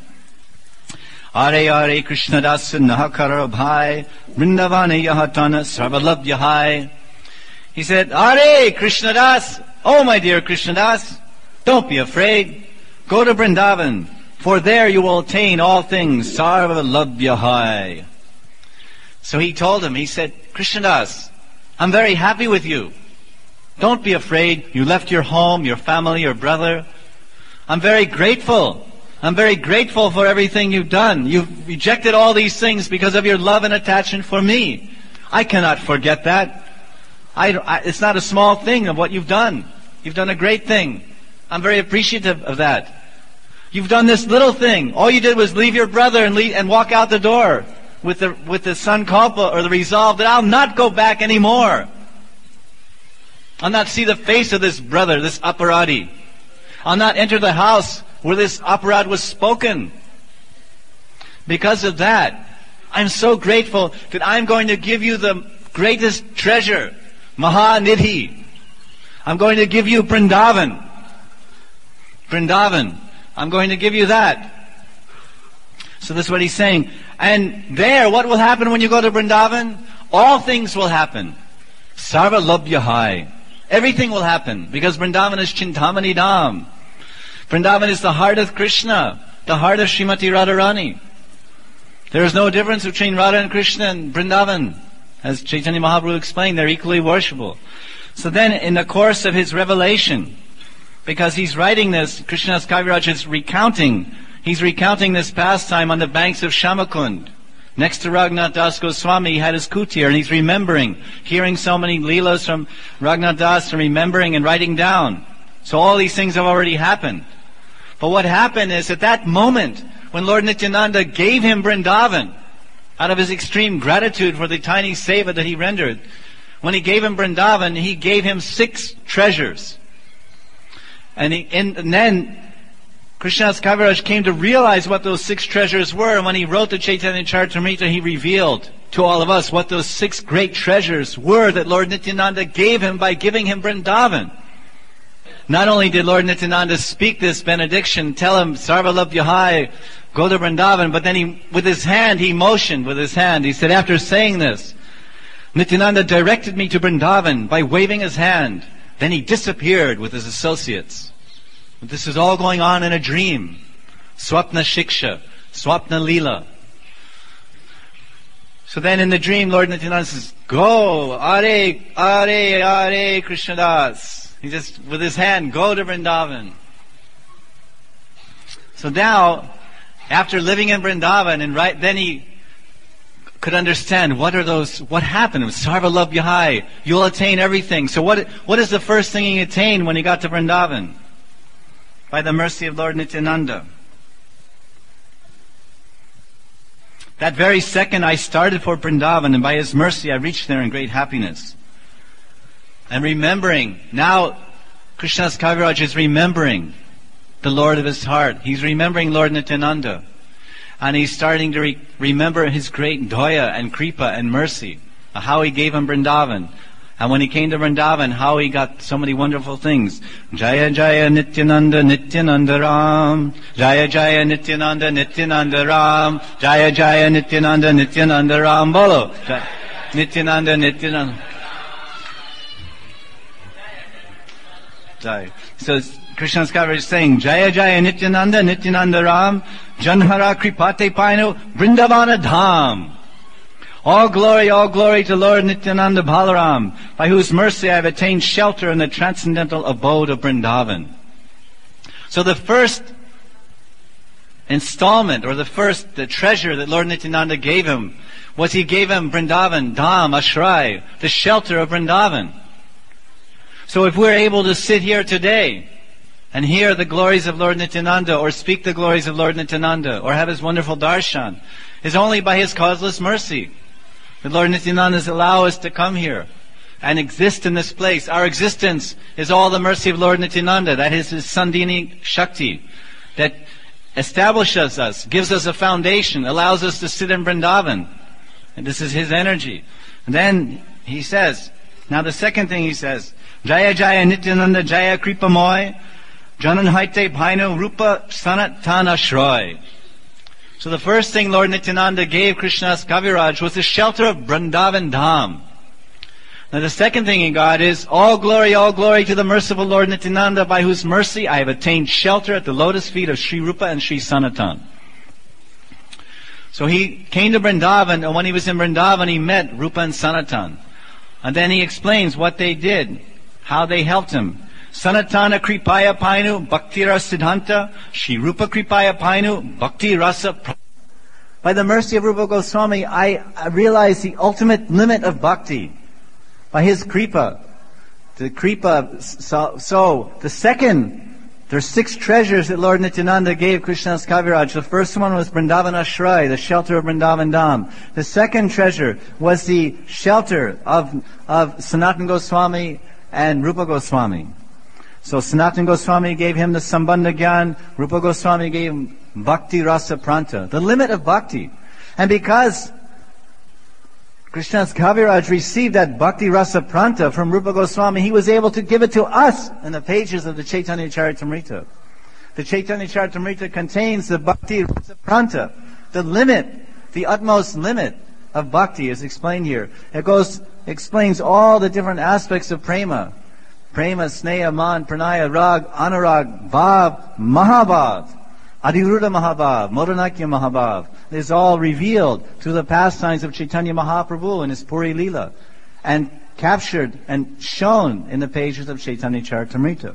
Are Are Krishnadas Nahakara Bhai, Vrindavane Yahatana Sarvalabhya Hai. He said, Are Krishnadas, oh my dear Krishnadas, don't be afraid. Go to Vrindavan, for there you will attain all things, Sarvalabhya Hai. So he told him, he said, Krishnadas, I'm very happy with you. Don't be afraid. You left your home, your family, your brother. I'm very grateful. I'm very grateful for everything you've done. You've rejected all these things because of your love and attachment for me. I cannot forget that. It's not a small thing of what you've done. You've done a great thing. I'm very appreciative of that. You've done this little thing. All you did was leave your brother and walk out the door with the sankalpa, or the resolve that I'll not go back anymore. I'll not see the face of this brother, this aparadi. I'll not enter the house where this aparad was spoken. Because of that, I'm so grateful that I'm going to give you the greatest treasure, Mahanidhi. I'm going to give you Vrindavan. Vrindavan. I'm going to give you that. So that's what he's saying. And there, what will happen when you go to Vrindavan? All things will happen. Sarvalabhya Hai. Everything will happen, because Vrindavan is Chintamani Dham. Vrindavan is the heart of Krishna, the heart of Srimati Radharani. There is no difference between Radha and Krishna and Vrindavan. As Chaitanya Mahaprabhu explained, they're equally worshipable. So then, in the course of his revelation, because he's writing this, Krishnadas Kaviraj is he's recounting this pastime on the banks of Shamakund. Next to Raghunath Das Goswami, he had his kutir, and he's remembering, hearing so many leelas from Raghunath Das, and remembering and writing down. So all these things have already happened. But what happened is, at that moment, when Lord Nityananda gave him Vrindavan, out of his extreme gratitude for the tiny seva that he rendered, when he gave him Vrindavan, he gave him 6 treasures. And then Krishnadas Kaviraj came to realize what those 6 treasures were, and when he wrote the Chaitanya Charitamrita, he revealed to all of us what those 6 great treasures were that Lord Nityananda gave him by giving him Vrindavan. Not only did Lord Nityananda speak this benediction, tell him, Sarvalabhya Hai, go to Vrindavan, but then he motioned with his hand. He said, after saying this, Nityananda directed me to Vrindavan by waving his hand. Then he disappeared with his associates. This is all going on in a dream. Swapna Shiksha, Swapna Leela. So then in the dream, Lord Nityananda says, go, Are Krishnadas. He just, with his hand, go to Vrindavan. So now, after living in Vrindavan, and then he could understand what happened. Sarvalabhya Hai, you'll attain everything. So what is the first thing he attained when he got to Vrindavan? By the mercy of Lord Nityananda. That very second I started for Vrindavan, and by his mercy I reached there in great happiness. And remembering, now Krishnadas Kaviraj is remembering the Lord of his heart. He's remembering Lord Nityananda. And he's starting to remember his great daya and kripa and mercy, how he gave him Vrindavan. And when he came to Vrindavan, how he got so many wonderful things. Jaya Jaya Nityananda Nityananda Ram. Jaya Jaya Nityananda Nityananda Ram. Jaya Jaya Nityananda Nityananda Ram. Bolo. Nityananda Nityananda. Jaya. So Krishnadas Kaviraj is saying, Jaya Jaya Nityananda Nityananda Ram. Janhara Kripate Painu Vrindavana Dham. All glory to Lord Nityananda Balaram, by whose mercy I have attained shelter in the transcendental abode of Vrindavan. So the first installment, or the treasure that Lord Nityananda gave him, was he gave him Vrindavan, Dham, Ashray, the shelter of Vrindavan. So if we're able to sit here today and hear the glories of Lord Nityananda, or speak the glories of Lord Nityananda, or have his wonderful darshan, is only by his causeless mercy. The Lord Nityananda has allowed us to come here and exist in this place. Our existence is all the mercy of Lord Nityananda. That is his Sandhini Shakti that establishes us, gives us a foundation, allows us to sit in Vrindavan. And this is his energy. And then he says, now the second thing he says, Jaya Jaya Nityananda Jaya Kripamoy Janan Haite Bhainu Rupa Sanatana Shroy. So the first thing Lord Nityananda gave Krishnadas Kaviraj was the shelter of Vrindavan Dham. Now the second thing he got is, all glory to the merciful Lord Nityananda, by whose mercy I have attained shelter at the lotus feet of Sri Rupa and Sri Sanatan. So he came to Vrindavan, and when he was in Vrindavan he met Rupa and Sanatan. And then he explains what they did, how they helped him. Sanatana Kripaya Painu Bhakti Rasidhanta Shri Rupa Kripaya Painu Bhakti Rasa. By the mercy of Rupa Goswami, I realized the ultimate limit of bhakti. By his kripa. The kripa, so the second, there's 6 treasures that Lord Nityananda gave Krishnadas Kaviraj. The first one was Vrindavan Ashray, the shelter of Vrindavan Dham. The second treasure was the shelter of Sanatana Goswami and Rupa Goswami. So Sanatana Goswami gave him the Sambandha Gyan, Rupa Goswami gave him Bhakti Rasa Pranta, the limit of bhakti. And because Krishnadas Kaviraj received that Bhakti Rasa Pranta from Rupa Goswami, he was able to give it to us in the pages of the Chaitanya Charitamrita. The Chaitanya Charitamrita contains the Bhakti Rasa Pranta, the limit, the utmost limit of bhakti is explained here. It explains all the different aspects of prema. Prema, Sneha, Man, Pranaya, Rag, Anurag, Bhav, Mahabhav, Adhiruddha Mahabhav, Modanakya Mahabhav. This is all revealed through the pastimes of Chaitanya Mahaprabhu in his Puri Leela, and captured and shown in the pages of Chaitanya Charitamrita.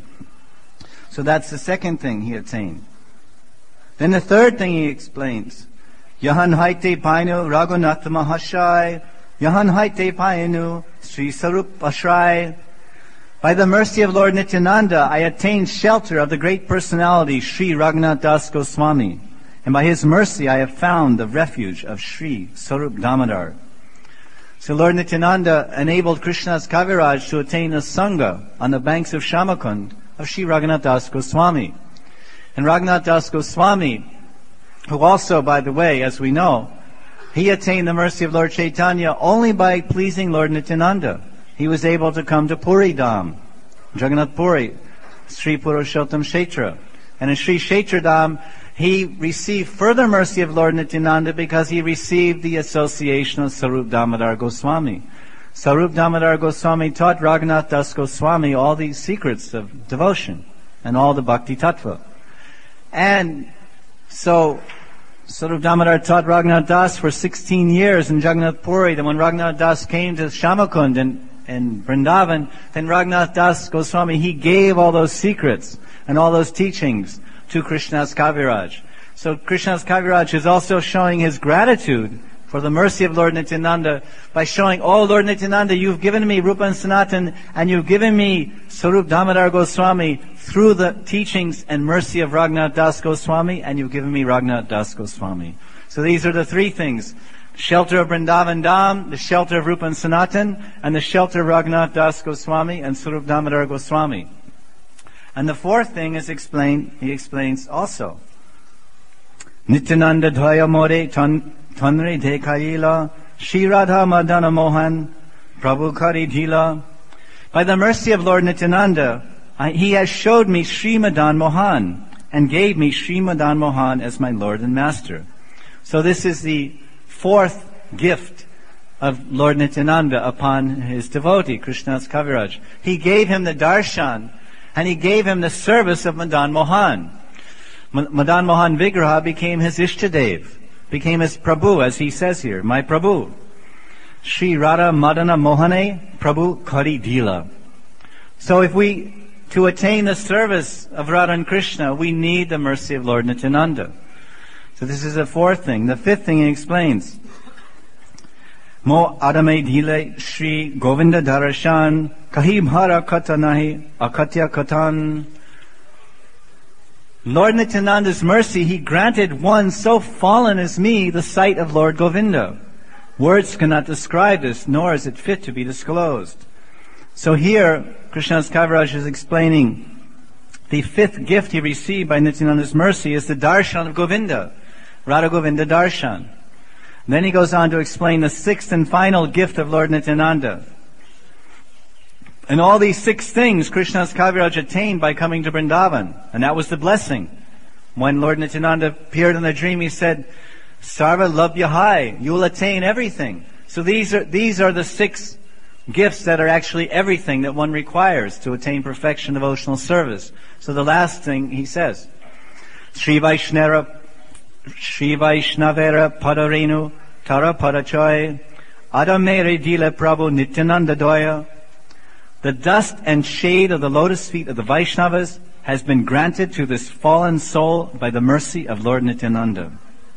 So that's the second thing he attained. Then the third thing he explains, Yahan Haite Painu Raghunatha Mahashai, Yahan Haite Painu Sri Sarup Ashrai. By the mercy of Lord Nityananda, I attained shelter of the great personality, Sri Raghunath Das Goswami. And by his mercy, I have found the refuge of Sri Sarup Damodar. So Lord Nityananda enabled Krishnadas Kaviraj to attain a Sangha on the banks of Shamakund of Sri Raghunath Das Goswami. And Raghunath Das Goswami, who also, by the way, as we know, he attained the mercy of Lord Chaitanya only by pleasing Lord Nityananda. He was able to come to Puri Dham, Jagannath Puri, Sri Purushottam Kshetra. And in Sri Kshetra Dham, he received further mercy of Lord Nityananda because he received the association of Sarup Damodar Goswami. Sarup Damodar Goswami taught Raghunath Das Goswami all these secrets of devotion and all the Bhakti Tattva. And so Sarup Damodar taught Raghunath Das for 16 years in Jagannath Puri. Then when Raghunath Das came to Shamakund in Vrindavan, then Raghunath Das Goswami, he gave all those secrets and all those teachings to Krishnadas Kaviraj. So Krishnadas Kaviraj is also showing his gratitude for the mercy of Lord Nityananda by showing, oh Lord Nityananda, you've given me Rupa and Sanatan, and you've given me Sarup Damodar Goswami through the teachings and mercy of Raghunath Das Goswami, and you've given me Raghunath Das Goswami. So these are the 3 things. Shelter of Vrindavan Dham, the shelter of Rupa and Sanatan, and the shelter of Raghunath Das Goswami and Sarup Damodar Goswami. And the fourth thing is he explains also. Nityananda Dvaya More Tanre Dekhaila, Shri Radha Madana Mohan, Prabhu Kari Dhila. By the mercy of Lord Nityananda, he has showed me Sri Madan Mohan, and gave me Sri Madan Mohan as my Lord and Master. So this is the 4th gift of Lord Nityananda upon his devotee, Krishnadas Kaviraj. He gave him the darshan, and he gave him the service of Madan Mohan. Madan Mohan Vigraha became his Ishtadev, became his Prabhu, as he says here, my Prabhu. Shri Radha Madana Mohane Prabhu Kari Dila. So to attain the service of Radha and Krishna, we need the mercy of Lord Nityananda. So this is the fourth thing. The fifth thing he explains. Mo adame dhile Shri Govinda Darashan kahi bhara kata nahi akatya katan. Lord Nityananda's mercy, he granted one so fallen as me the sight of Lord Govinda. Words cannot describe this, nor is it fit to be disclosed. So here, Krishnadas Kaviraj is explaining the fifth gift he received by Nityananda's mercy is the darshan of Govinda, Radha Govinda darshan. Then he goes on to explain the sixth and final gift of Lord Nityananda. And all these six things Krishnadas Kaviraj attained by coming to Vrindavan. And that was the blessing. When Lord Nityananda appeared in a dream, he said, Sarva Labhya Hai, you will attain everything. So these are the six gifts that are actually everything that one requires to attain perfection devotional service. So the last thing he says, Sri Vaishnavera Padarenu Tara Parachoy Adamere Dila Prabhu Nityananda Doya. The dust and shade of the lotus feet of the Vaishnavas has been granted to this fallen soul by the mercy of Lord Nityananda.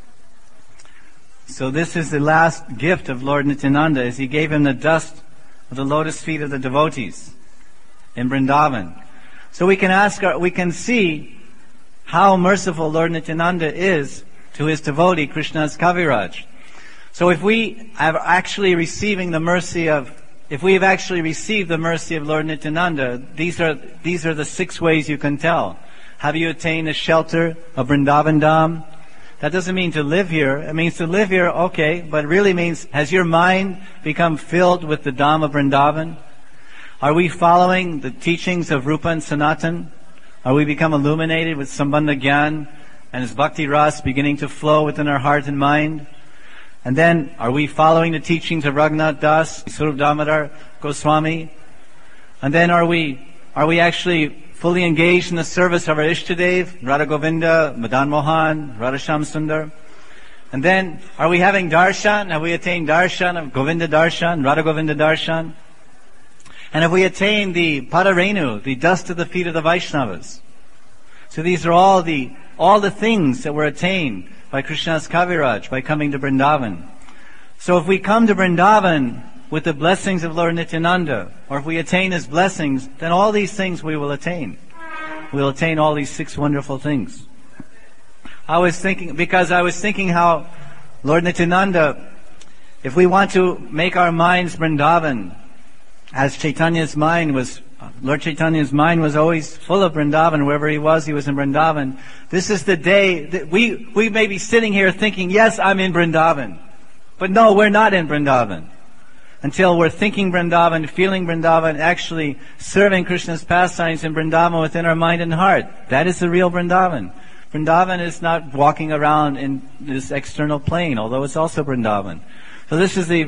So this is the last gift of Lord Nityananda, as he gave him the dust of the lotus feet of the devotees in Vrindavan. So we can see how merciful Lord Nityananda is to his devotee, Krishnadas Kaviraj. So if we have actually received the mercy of Lord Nityananda, these are the six ways you can tell. Have you attained the shelter of Vrindavan Dham? That doesn't mean to live here. It means to live here, okay, but it really means, has your mind become filled with the Dham of Vrindavan? Are we following the teachings of Rupa and Sanatan? Are we become illuminated with Sambandha Gyan and His Bhakti Ras beginning to flow within our heart and mind? And then, are we following the teachings of Raghunath Das, Swarup Damodar Goswami? And then are we actually fully engaged in the service of our Ishtadev, Radha Govinda, Madan Mohan, Radha Shyam Sundar? And then, are we having darshan? Have we attained darshan of Govinda darshan, Radha Govinda darshan? And have we attained the padarenu, the dust of the feet of the Vaishnavas? So these are all the things that were attained by Krishnadas Kaviraj, by coming to Vrindavan. So if we come to Vrindavan with the blessings of Lord Nityananda, or if we attain His blessings, then all these things we will attain. We'll attain all these six wonderful things. I was thinking how Lord Nityananda, if we want to make our minds Vrindavan, as Lord Chaitanya's mind was always full of Vrindavan. Wherever he was in Vrindavan. This is the day that we may be sitting here thinking, yes, I'm in Vrindavan. But no, we're not in Vrindavan. Until we're thinking Vrindavan, feeling Vrindavan, actually serving Krishna's pastimes in Vrindavan within our mind and heart. That is the real Vrindavan. Vrindavan is not walking around in this external plane, although it's also Vrindavan. So this is the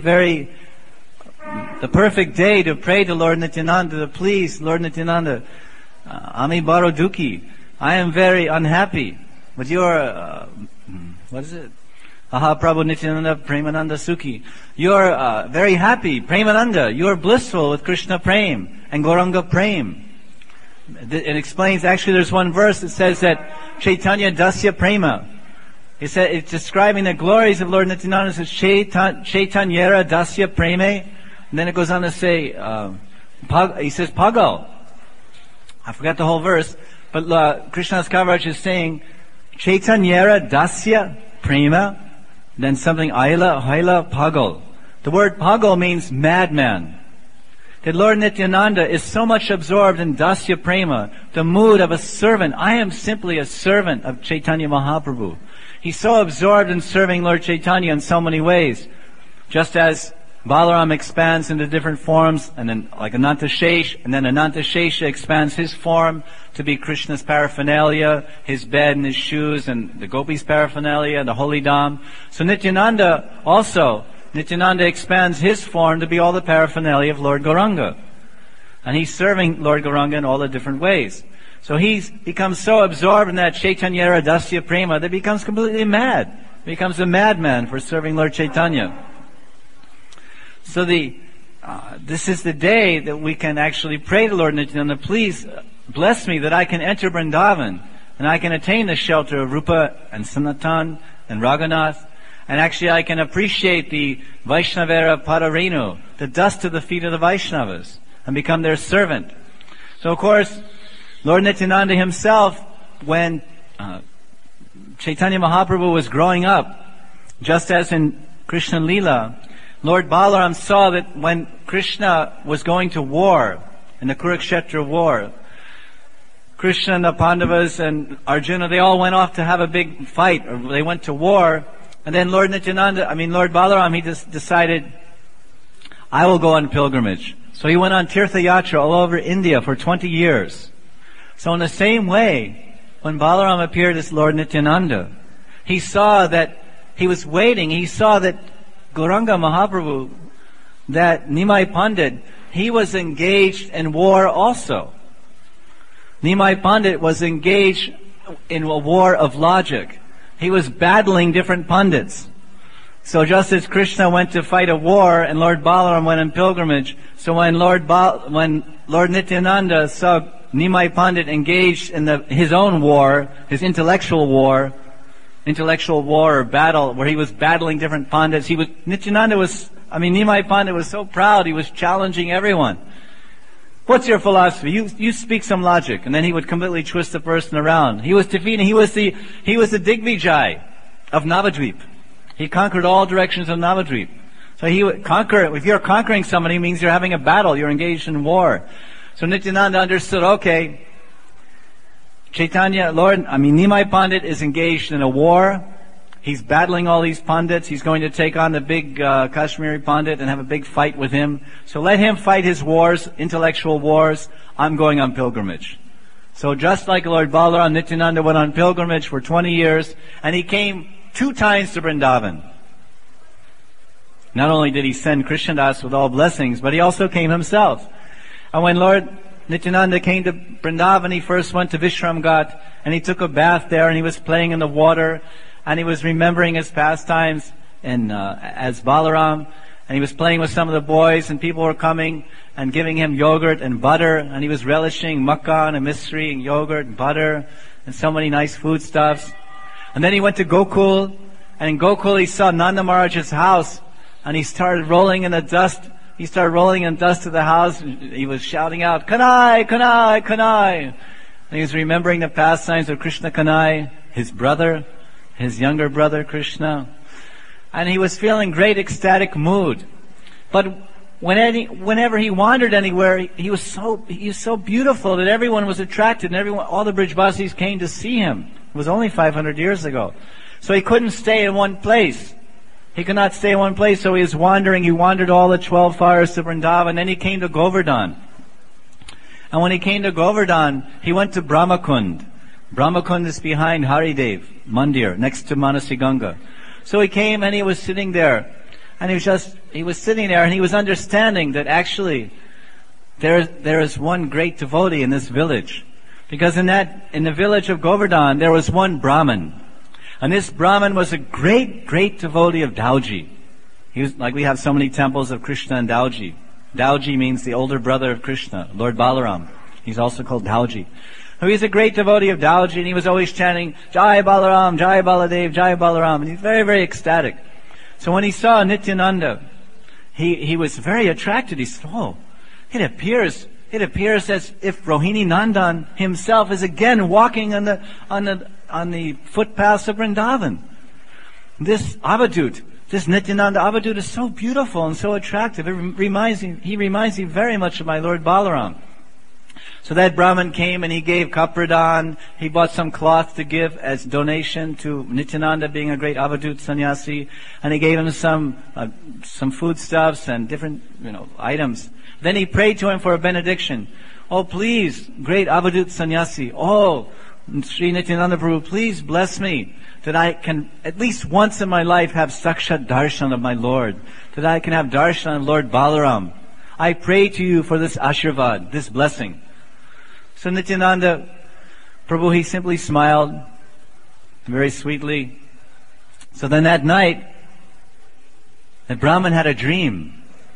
perfect day to pray to Lord Nityananda, to please Lord Nityananda, Ami Baro Dukhi. I am very unhappy with your, what is it? Aha Prabhu Nityananda Premananda Sukhi. You're very happy, Premananda. You're blissful with Krishna Prem and Gauranga Prem. It explains, actually there's one verse that says that Chaitanya Dasya Prema. It's describing the glories of Lord Nityananda. It says Chaitanyera Dasya Preme. And then it goes on to say, he says Pagal. I forgot the whole verse, but Krishnadas Kaviraj is saying, Chaitanyera Dasya Prema, then something Haila Pagal. The word Pagal means madman. That Lord Nityananda is so much absorbed in Dasya Prema, the mood of a servant. I am simply a servant of Chaitanya Mahaprabhu. He's so absorbed in serving Lord Chaitanya in so many ways. Just as Balaram expands into different forms, and then like Anantashesh, and then Anantashesha expands his form to be Krishna's paraphernalia, his bed and his shoes, and the gopis' paraphernalia, the holy dham. So Nityananda expands his form to be all the paraphernalia of Lord Gauranga. And he's serving Lord Gauranga in all the different ways. So he becomes so absorbed in that Chaitanya Radhasya Prema that he becomes completely mad. He becomes a madman for serving Lord Chaitanya. So this is the day that we can actually pray to Lord Nityananda, please bless me that I can enter Vrindavan and I can attain the shelter of Rupa and Sanatan and Raghunath, and actually I can appreciate the Vaishnavera Padarenu, the dust of the feet of the Vaishnavas, and become their servant. So of course, Lord Nityananda himself, when Chaitanya Mahaprabhu was growing up, just as in Krishna Leela, Lord Balaram saw that when Krishna was going to war, in the Kurukshetra war, Krishna and the Pandavas and Arjuna, they all went off to have a big fight, or they went to war, and then Lord Balaram, he just decided, I will go on pilgrimage. So he went on Tirtha Yatra all over India for 20 years. So in the same way, when Balaram appeared as Lord Nityananda, he saw that he was waiting, he saw that Gauranga Mahaprabhu, that Nimai Pandit, he was engaged in war also. Nimai Pandit was engaged in a war of logic. He was battling different Pandits. So just as Krishna went to fight a war and Lord Balaram went on pilgrimage, so when Lord Nityananda saw Nimai Pandit engaged in his own war, his intellectual war or battle, where he was battling different Pandits, Nimai Pandit was so proud, he was challenging everyone. What's your philosophy? You speak some logic. And then he would completely twist the person around. He was defeating, he was the Digvijay of Navadvip. He conquered all directions of Navadvip. So he would conquer, if you're conquering somebody, it means you're having a battle, you're engaged in war. So Nityananda understood, okay, Nimai Pandit is engaged in a war. He's battling all these Pandits. He's going to take on the big Kashmiri Pandit and have a big fight with him. So let him fight his wars, intellectual wars. I'm going on pilgrimage. So just like Lord Balaram, Nityananda went on pilgrimage for 20 years, and he came 2 times to Vrindavan. Not only did he send Krishnadas with all blessings, but he also came himself. And when Lord Nityananda came to Vrindavan, he first went to Vishram Ghat, and he took a bath there, and he was playing in the water, and he was remembering his pastimes as Balaram, and he was playing with some of the boys, and people were coming and giving him yogurt and butter, and he was relishing makkan and misri and yogurt and butter and so many nice foodstuffs. And then he went to Gokul, and in Gokul he saw Nanda Maharaj's house, and he started rolling in the dust. He started rolling in dust to the house. He was shouting out, Kanai, Kanai, Kanai. And he was remembering the pastimes of Krishna Kanai, his brother, his younger brother Krishna. And he was feeling great ecstatic mood. But whenever he wandered anywhere, he was so beautiful that everyone was attracted, and all the Brijvasis came to see him. It was only 500 years ago. So he couldn't stay in one place. He could not stay in one place, so he was wandering. He wandered all the 12 forests of Vrindavan, then he came to Govardhan. And when he came to Govardhan, he went to Brahmakund. Brahmakund is behind Haridev Mandir, next to Manasi Ganga. So he came and he was sitting there. And he was sitting there and he was understanding that actually there is one great devotee in this village. Because in the village of Govardhan, there was one Brahmin. And this Brahmin was a great, great devotee of Dauji. He was, like we have so many temples of Krishna and Dauji. Dauji means the older brother of Krishna, Lord Balaram. He's also called Dauji. So he's a great devotee of Dauji, and he was always chanting, Jai Balaram, Jai Baladev, Jai Balaram. And he's very, very ecstatic. So when he saw Nityananda, he was very attracted. He said, oh, it appears as if Rohini Nandan himself is again walking on the footpaths of Vrindavan. This Avadut, this Nityananda Avadut is so beautiful and so attractive. He reminds me very much of my Lord Balaram. So that Brahmin came and he gave Kapradan. He bought some cloth to give as donation to Nityananda, being a great Avadut sannyasi, and he gave him some foodstuffs and different items. Then he prayed to him for a benediction. Oh, please, great Avadut sannyasi. Oh, Sri Nityananda Prabhu, please bless me that I can at least once in my life have sakshat darshan of my Lord, that I can have darshan of Lord Balaram. I pray to you for this ashirvad, this blessing. So Nityananda Prabhu, he simply smiled very sweetly. So then that night, the Brahmin had a dream.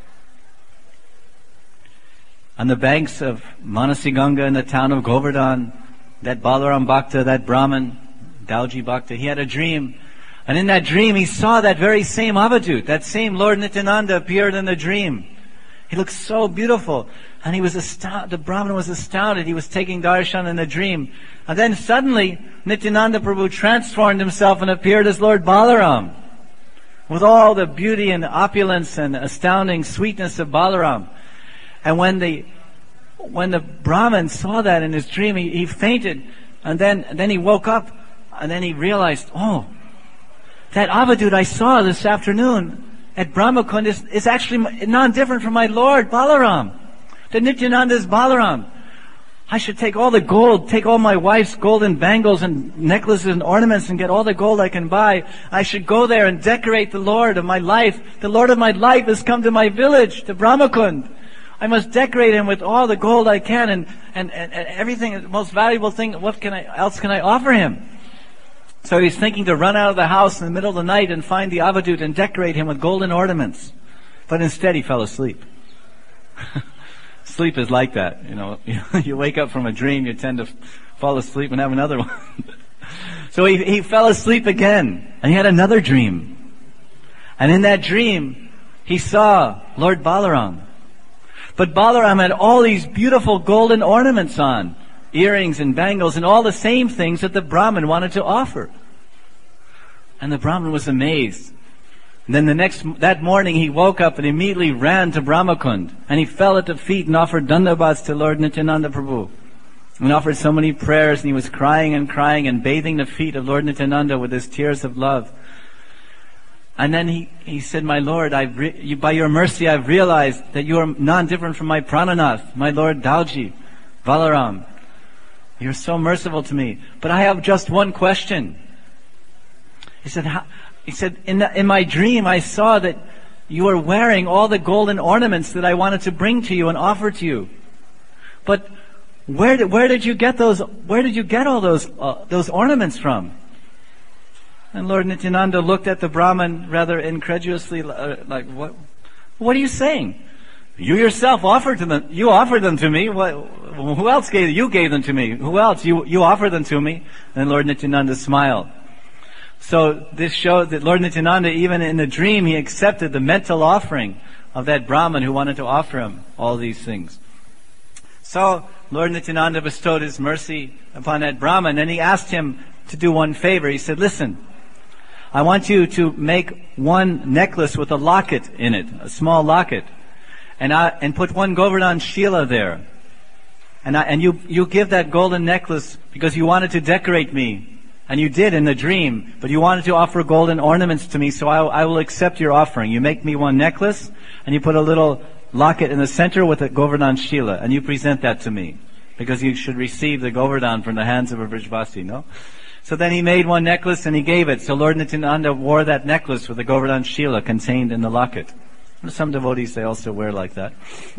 On the banks of Manasi Ganga in the town of Govardhan, that Balaram Bhakta, that Brahmin, Dauji Bhakta, he had a dream. And in that dream, he saw that very same Avadut, that same Lord Nityananda appeared in the dream. He looked so beautiful. And he was astounded. The Brahmin was astounded. He was taking darshan in the dream. And then suddenly, Nityananda Prabhu transformed himself and appeared as Lord Balaram, with all the beauty and opulence and astounding sweetness of Balaram. And when the Brahmin saw that in his dream, he fainted. And then he woke up, and then he realized, oh, that Avadut I saw this afternoon at Brahmakund is actually non-different from my Lord Balaram. The Nityananda is Balaram. I should take all the gold, take all my wife's golden bangles and necklaces and ornaments and get all the gold I can buy. I should go there and decorate the Lord of my life. The Lord of my life has come to my village, to Brahmakund. I must decorate him with all the gold I can and everything, the most valuable thing. What else can I offer him? So he's thinking to run out of the house in the middle of the night and find the Avadut and decorate him with golden ornaments. But instead he fell asleep. Sleep is like that, you know. You wake up from a dream, you tend to fall asleep and have another one. So he fell asleep again, and he had another dream. And in that dream, he saw Lord Balaram. But Balaram had all these beautiful golden ornaments on, earrings and bangles and all the same things that the Brahmin wanted to offer. And the Brahmin was amazed. And then that morning he woke up and immediately ran to Brahmakund, and he fell at the feet and offered dandavats to Lord Nityananda Prabhu, and offered so many prayers, and he was crying and bathing the feet of Lord Nityananda with his tears of love. And then he said, my Lord, by your mercy I've realized that you are non-different from my Prananath, my Lord Dauji, Balaram. You're so merciful to me. But I have just one question. He said, in my dream I saw that you were wearing all the golden ornaments that I wanted to bring to you and offer to you. But where did you get those? Where did you get all those ornaments from? And Lord Nityananda looked at the Brahmin rather incredulously, like, what are you saying? You yourself offered them. You offered them to me. Who else gave them? You gave them to me. Who else? You offered them to me. And Lord Nityananda smiled. So this shows that Lord Nityananda, even in the dream, he accepted the mental offering of that Brahmin who wanted to offer him all these things. So Lord Nityananda bestowed his mercy upon that Brahmin, and he asked him to do one favor. He said, listen, I want you to make one necklace with a locket in it, a small locket, and put one Govardhan Shila there. And you give that golden necklace because you wanted to decorate me. And you did in the dream, but you wanted to offer golden ornaments to me, so I will accept your offering. You make me one necklace, and you put a little locket in the center with a Govardhan Shila, and you present that to me, because you should receive the Govardhan from the hands of a Brijvasi, no? So then he made one necklace and he gave it. So Lord Nityananda wore that necklace with the Govardhan Shila contained in the locket. And some devotees, they also wear like that.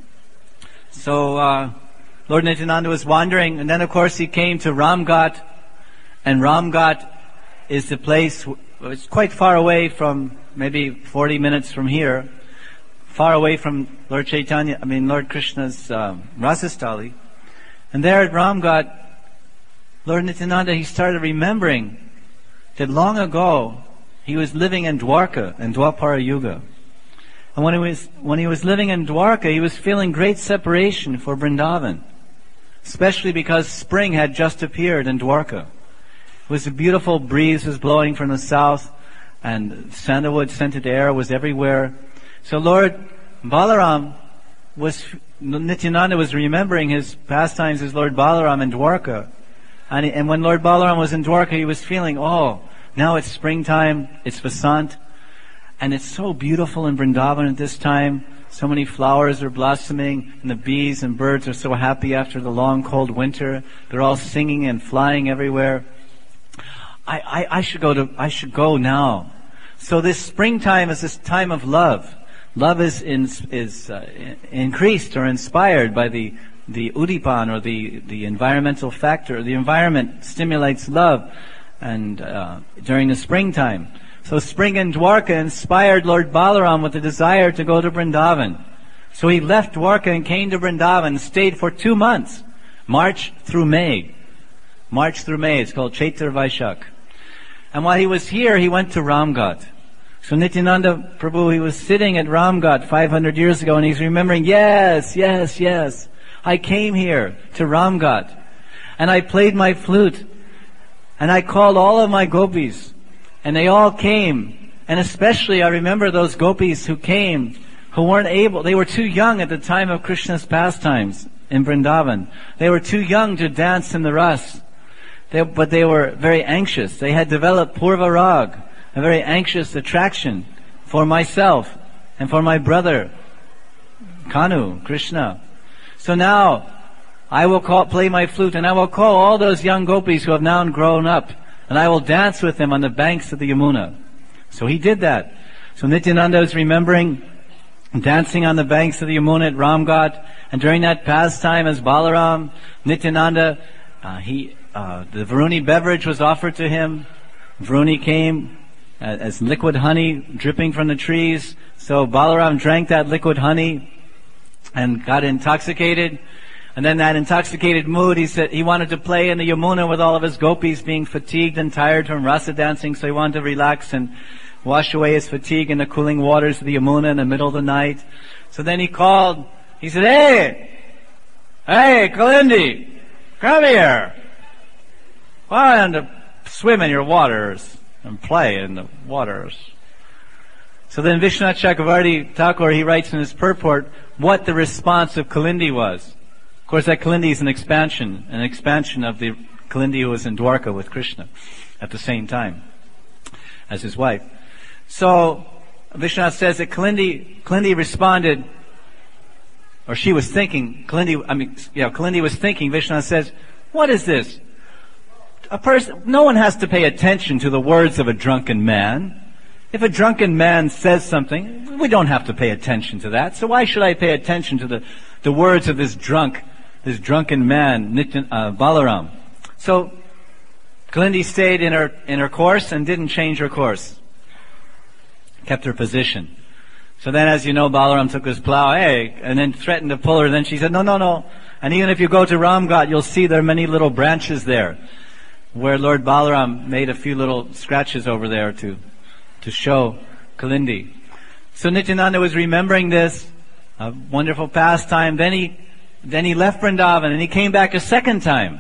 So Lord Nityananda was wandering, and then of course he came to Ramghat. And Ramghat is the place, it's quite far away from, maybe 40 minutes from here, far away from Lord Krishna's Rasastali. And there at Ramghat, Lord Nityananda, he started remembering that long ago he was living in Dwarka, in Dwapara Yuga. And when he was living in Dwarka, he was feeling great separation for Vrindavan, especially because spring had just appeared in Dwarka. It was a beautiful breeze was blowing from the south, and sandalwood scented air was everywhere. So Lord Balaram Nityananda was remembering his pastimes as Lord Balaram in Dwarka. And when Lord Balaram was in Dwarka, he was feeling, oh, now it's springtime, it's Vasant, and it's so beautiful in Vrindavan at this time. So many flowers are blossoming, and the bees and birds are so happy after the long cold winter. They're all singing and flying everywhere. I should go now. So this springtime is this time of love. Love is increased or inspired by the udipan, or the environmental factor. The environment stimulates love, and during the springtime. So spring in Dwarka inspired Lord Balaram with the desire to go to Vrindavan. So he left Dwarka and came to Vrindavan, stayed for 2 months, March through May. March through May, it's called Chaitra Vaishak. And while he was here, he went to Ramghat. So Nityananda Prabhu, he was sitting at Ramghat 500 years ago, and he's remembering, yes, I came here to Ramghat, and I played my flute, and I called all of my gopis, and they all came. And especially I remember those gopis who came, who weren't able, they were too young at the time of Krishna's pastimes in Vrindavan. They were too young to dance in the ras. But they were very anxious. They had developed Purva Rag, a very anxious attraction for myself and for my brother, Kanu, Krishna. So now, I will play my flute, and I will call all those young gopis who have now grown up, and I will dance with them on the banks of the Yamuna. So he did that. So Nityananda is remembering dancing on the banks of the Yamuna at Ramghat, and during that pastime as Balaram, Nityananda, the Varuni beverage was offered to him. Varuni came as liquid honey dripping from the trees. So Balaram drank that liquid honey and got intoxicated. And then that intoxicated mood, he said he wanted to play in the Yamuna with all of his gopis, being fatigued and tired from rasa dancing, so he wanted to relax and wash away his fatigue in the cooling waters of the Yamuna in the middle of the night. So then he called, he said, Hey, Kalindi, come here. I want to swim in your waters and play in the waters. So then Vishwanath Chakravarti Thakur, he writes in his purport what the response of Kalindi was. Of course, that Kalindi is an expansion of the Kalindi who was in Dwarka with Krishna at the same time as his wife. So Vishwanath says that Kalindi responded, or she was thinking, Kalindi was thinking, Vishwanath says, what is this? No one has to pay attention to the words of a drunken man. If a drunken man says something, we don't have to pay attention to that. So why should I pay attention to the words of this drunken man, Balaram? So Kalindi stayed in her course and didn't change her course. Kept her position. So then, as you know, Balaram took his plow, and then threatened to pull her. Then she said, no. And even if you go to Ramghat, you'll see there are many little branches there, where Lord Balaram made a few little scratches over there to show Kalindi. So Nityananda was remembering this, a wonderful pastime. Then he left Vrindavan, and he came back a second time.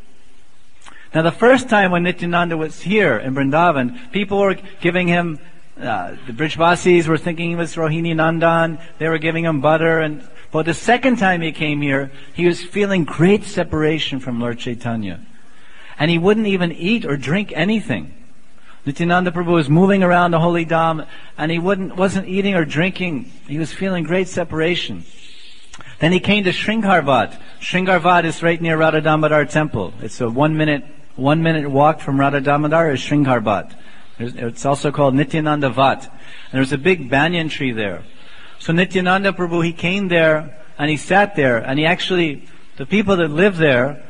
Now the first time when Nityananda was here in Vrindavan, people were giving him, the Brijvasis were thinking he was Rohini Nandan, they were giving him butter, but the second time he came here, he was feeling great separation from Lord Chaitanya. And he wouldn't even eat or drink anything. Nityananda Prabhu was moving around the holy dham, and he wasn't eating or drinking. He was feeling great separation. Then he came to Shringarvat. Shringarvat is right near Radha Damodar temple. It's a 1 minute walk from Radha Damodar is Shringarvat. It's also called Nityananda Vat. And there's a big banyan tree there. So Nityananda Prabhu, he came there and he sat there, and the people that live there,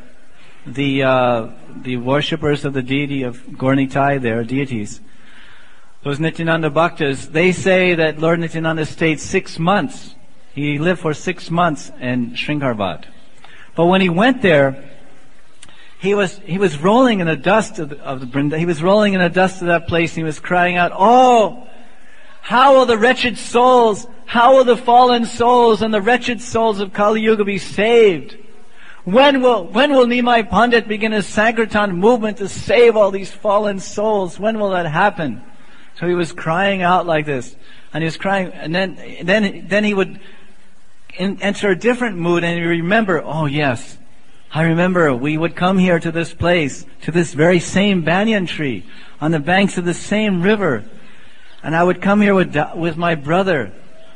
the worshippers of the deity of Gaur-Nitai, their deities, those Nityananda Bhaktas, they say that Lord Nityananda stayed 6 months. He lived for 6 months in Shringarvat. But when he went there, he was rolling in the dust of the Vrindavan. He was rolling in the dust of that place, and he was crying out, "Oh, how will the wretched souls, how will the fallen souls and the wretched souls of Kali Yuga be saved? When will Nimai Pandit begin his Sankirtan movement to save all these fallen souls? When will that happen?" So he was crying out like this, and he was crying, and then he would enter a different mood, and he would remember, "Oh yes, I remember we would come here to this place, to this very same banyan tree, on the banks of the same river, and I would come here with my brother,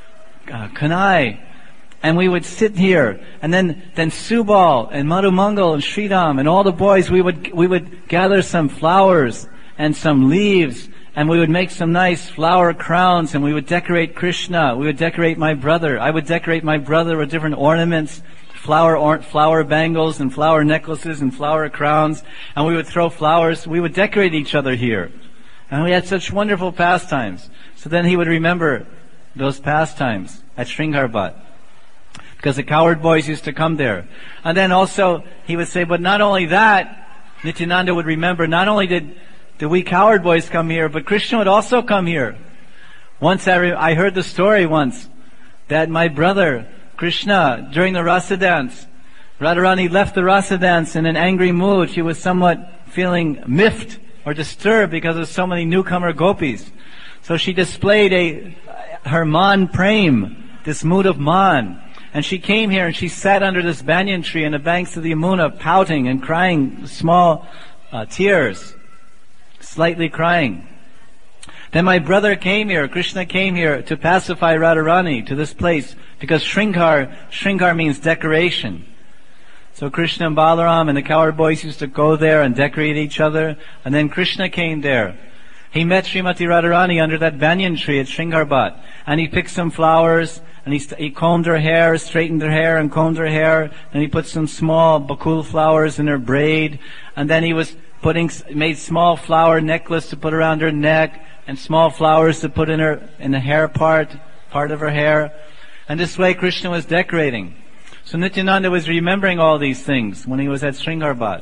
Kanai, and we would sit here, and then Subal and Madhumangal and Sridham and all the boys, we would gather some flowers and some leaves, and we would make some nice flower crowns, and we would decorate Krishna. We would decorate my brother. I would decorate my brother with different ornaments, flower bangles and flower necklaces and flower crowns, and we would throw flowers. We would decorate each other here. And we had such wonderful pastimes. So then he would remember those pastimes at Sringarbhat, because the cowherd boys used to come there. And then also he would say, but not only that, Nityananda would remember, not only did we cowherd boys come here, but Krishna would also come here. Once I heard the story once that my brother Krishna, during the rasa dance, Radharani left the rasa dance in an angry mood. She was somewhat feeling miffed or disturbed because of so many newcomer gopis. So she displayed her man prem, this mood of man. And she came here and she sat under this banyan tree on the banks of the Yamuna, pouting and crying small tears, slightly crying. Then my brother came here, Krishna came here to pacify Radharani to this place, because Shringar means decoration. So Krishna and Balaram and the cowherd boys used to go there and decorate each other. And then Krishna came there. He met Srimati Radharani under that banyan tree at Sringarbhat. And he picked some flowers, and he combed her hair, straightened her hair and combed her hair. And he put some small bakul flowers in her braid. And then he was made small flower necklace to put around her neck, and small flowers to put in the hair part of her hair. And this way Krishna was decorating. So Nityananda was remembering all these things when he was at Sringarbhat.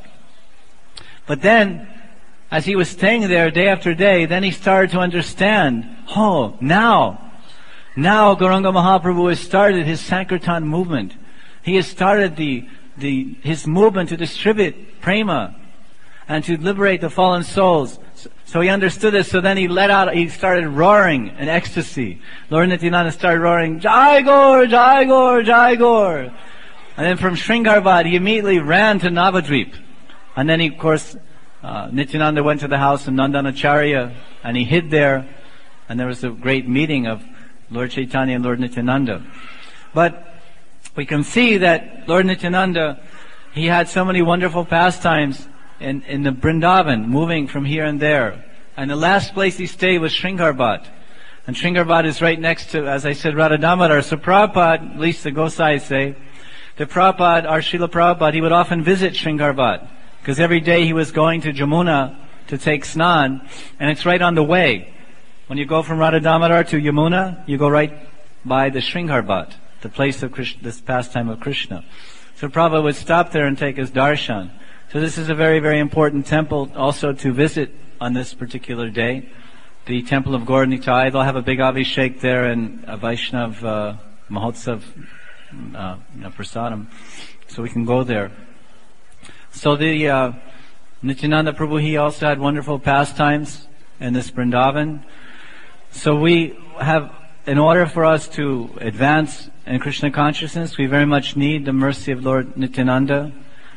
But then, as he was staying there day after day, then he started to understand, now Gauranga Mahaprabhu has started his Sankirtan movement. He has started his movement to distribute prema and to liberate the fallen souls. So he understood this, so then he started roaring in ecstasy. Lord Nityananda started roaring, Jai Gaur, Jai Gaur, Jai Gaur. And then from Sringarbhat, he immediately ran to Navadvip. And then Nityananda went to the house of Nandanacharya, and he hid there, and there was a great meeting of Lord Chaitanya and Lord Nityananda. But we can see that Lord Nityananda, he had so many wonderful pastimes in the Vrindavan, moving from here and there. And the last place he stayed was Sringarbhat. And Sringarbhat is right next to, as I said, Radha Damodar. So Prabhupada, at least the Gosais say, our Srila Prabhupada, he would often visit Sringarbhat, because every day he was going to Jamuna to take snan, and it's right on the way. When you go from Radha Damodar to Yamuna, you go right by the Sringarbhat, the place of Krishna, this pastime of Krishna. So Prabhupada would stop there and take his darshan. So this is a very, very important temple also to visit on this particular day. The temple of Gaur Nitai, they'll have a big Abhishek there and a Vaishnav Mahotsav Prasadam. So we can go there. So the Nityananda Prabhu, he also had wonderful pastimes in this Vrindavan. So we have, in order for us to advance in Krishna consciousness, we very much need the mercy of Lord Nityananda.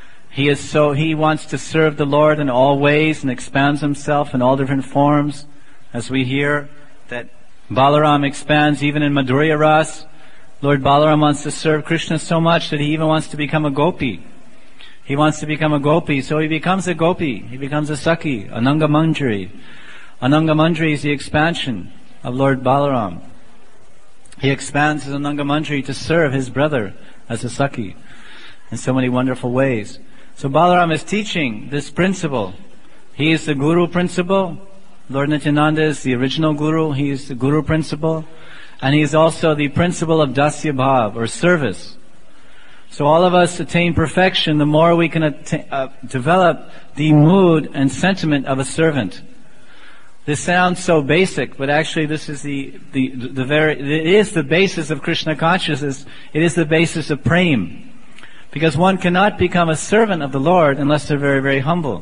He wants to serve the Lord in all ways and expands himself in all different forms. As we hear that Balaram expands even in Madhurya Ras. Lord Balaram wants to serve Krishna so much that he even wants to become a gopi. He wants to become a gopi, so he becomes a gopi. He becomes a Sakhi, Ananga Manjari. Ananga Manjari is the expansion of Lord Balaram. He expands his Ananga Manjari to serve his brother as a Sakhi in so many wonderful ways. So Balaram is teaching this principle. He is the Guru principle. Lord Nityananda is the original Guru. He is the Guru principle. And he is also the principle of Dasya Bhav, or service. So all of us attain perfection the more we can develop the mood and sentiment of a servant. This sounds so basic, but actually this is it is the basis of Krishna consciousness. It is the basis of prem. Because one cannot become a servant of the Lord unless they're very, very humble.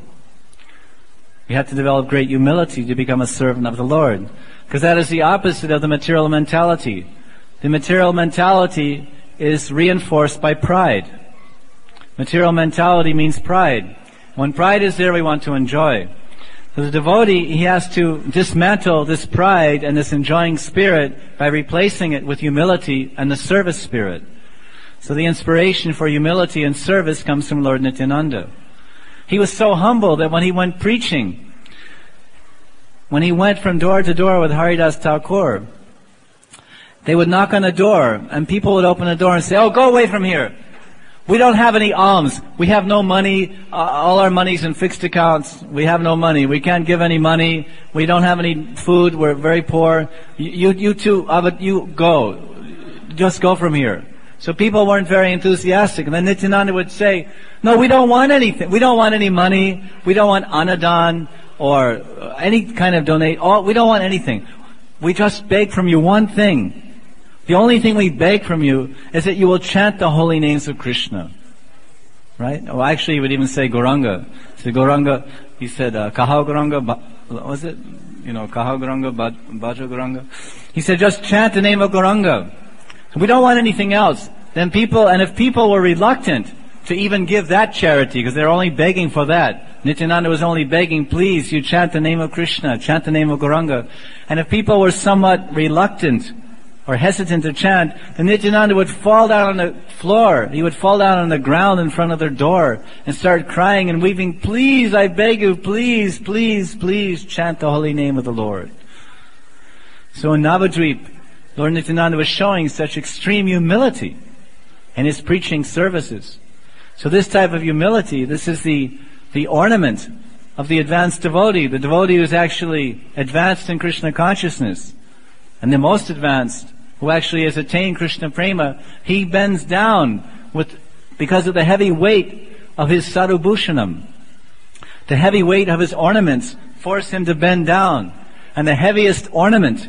You have to develop great humility to become a servant of the Lord. Because that is the opposite of the material mentality. The material mentality is reinforced by pride. Material mentality means pride. When pride is there, we want to enjoy. So the devotee, he has to dismantle this pride and this enjoying spirit by replacing it with humility and the service spirit. So the inspiration for humility and service comes from Lord Nityananda. He was so humble that when he went preaching, when he went from door to door with Haridas Thakur, they would knock on the door and people would open the door and say, "Oh, go away from here. We don't have any alms. We have no money. All our money's in fixed accounts. We have no money. We can't give any money. We don't have any food. We're very poor. You two, you go. Just go from here. So people weren't very enthusiastic. And then Nityananda would say, no, we don't want anything. We don't want any money. We don't want anadan or any kind of donate. We don't want anything. We just beg from you one thing. The only thing we beg from you is that you will chant the holy names of Krishna. Right? Well, actually, he would even say Gauranga. So Gauranga, he said, Kaha Gauranga, what was it? Kaha Gauranga, Bhaja Gauranga. He said, just chant the name of Gauranga. We don't want anything else. And if people were reluctant to even give that charity, because they're only begging for that, Nityananda was only begging, please, you chant the name of Krishna, chant the name of Gauranga. And if people were somewhat reluctant or hesitant to chant, then Nityananda would fall down on the floor. He would fall down on the ground in front of their door and start crying and weeping, please, I beg you, please, please, please chant the holy name of the Lord. So in Navadvip, Lord Nityananda was showing such extreme humility in his preaching services. So this type of humility, this is the ornament of the advanced devotee, the devotee who is actually advanced in Krishna consciousness, and the most advanced, who actually has attained Krishna prema. He bends down because of the heavy weight of his sadhubhushanam. The heavy weight of his ornaments force him to bend down. And the heaviest ornament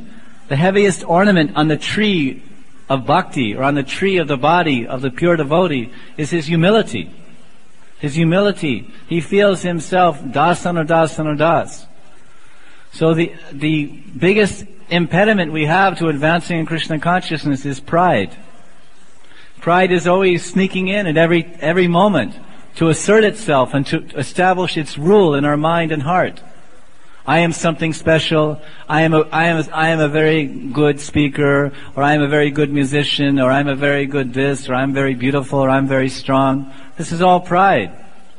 on the tree of bhakti, or on the tree of the body of the pure devotee, is his humility. His humility. He feels himself das anudas das. So the biggest impediment we have to advancing in Krishna consciousness is pride. Pride is always sneaking in at every moment to assert itself and to establish its rule in our mind and heart. I am something special. I am a very good speaker, or I am a very good musician, or I am a very good this, or I'm very beautiful, or I'm very strong. This is all pride.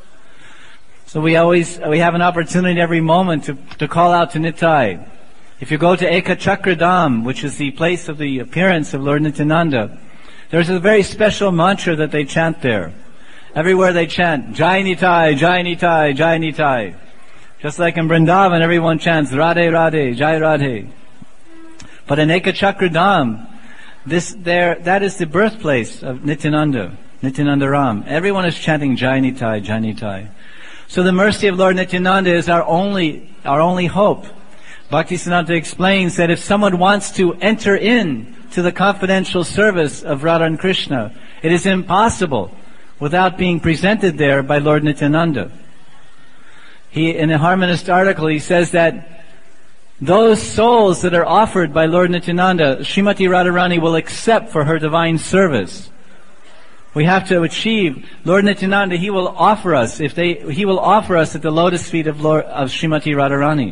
So we have an opportunity every moment to call out to Nitai. If you go to Ekachakradam, which is the place of the appearance of Lord Nityananda, there's a very special mantra that they chant there. Everywhere they chant, Jai Nitai, Jai Nitai, Jai Nitai. Just like in Vrindavan, everyone chants Radhe Radhe, Jai Radhe. But in Ekachakradam, that is the birthplace of Nityananda, Nityananda Ram. Everyone is chanting Jai Nitai, Jai Nitai. So the mercy of Lord Nityananda is our only hope. Bhaktisiddhanta explains that if someone wants to enter in to the confidential service of Radha and Krishna, it is impossible without being presented there by Lord Nityananda. In a Harmonist article, he says that those souls that are offered by Lord Nityananda, Srimati Radharani will accept for her divine service. We have to achieve, Lord Nityananda, He will offer us, He will offer us at the lotus feet of Srimati Radharani.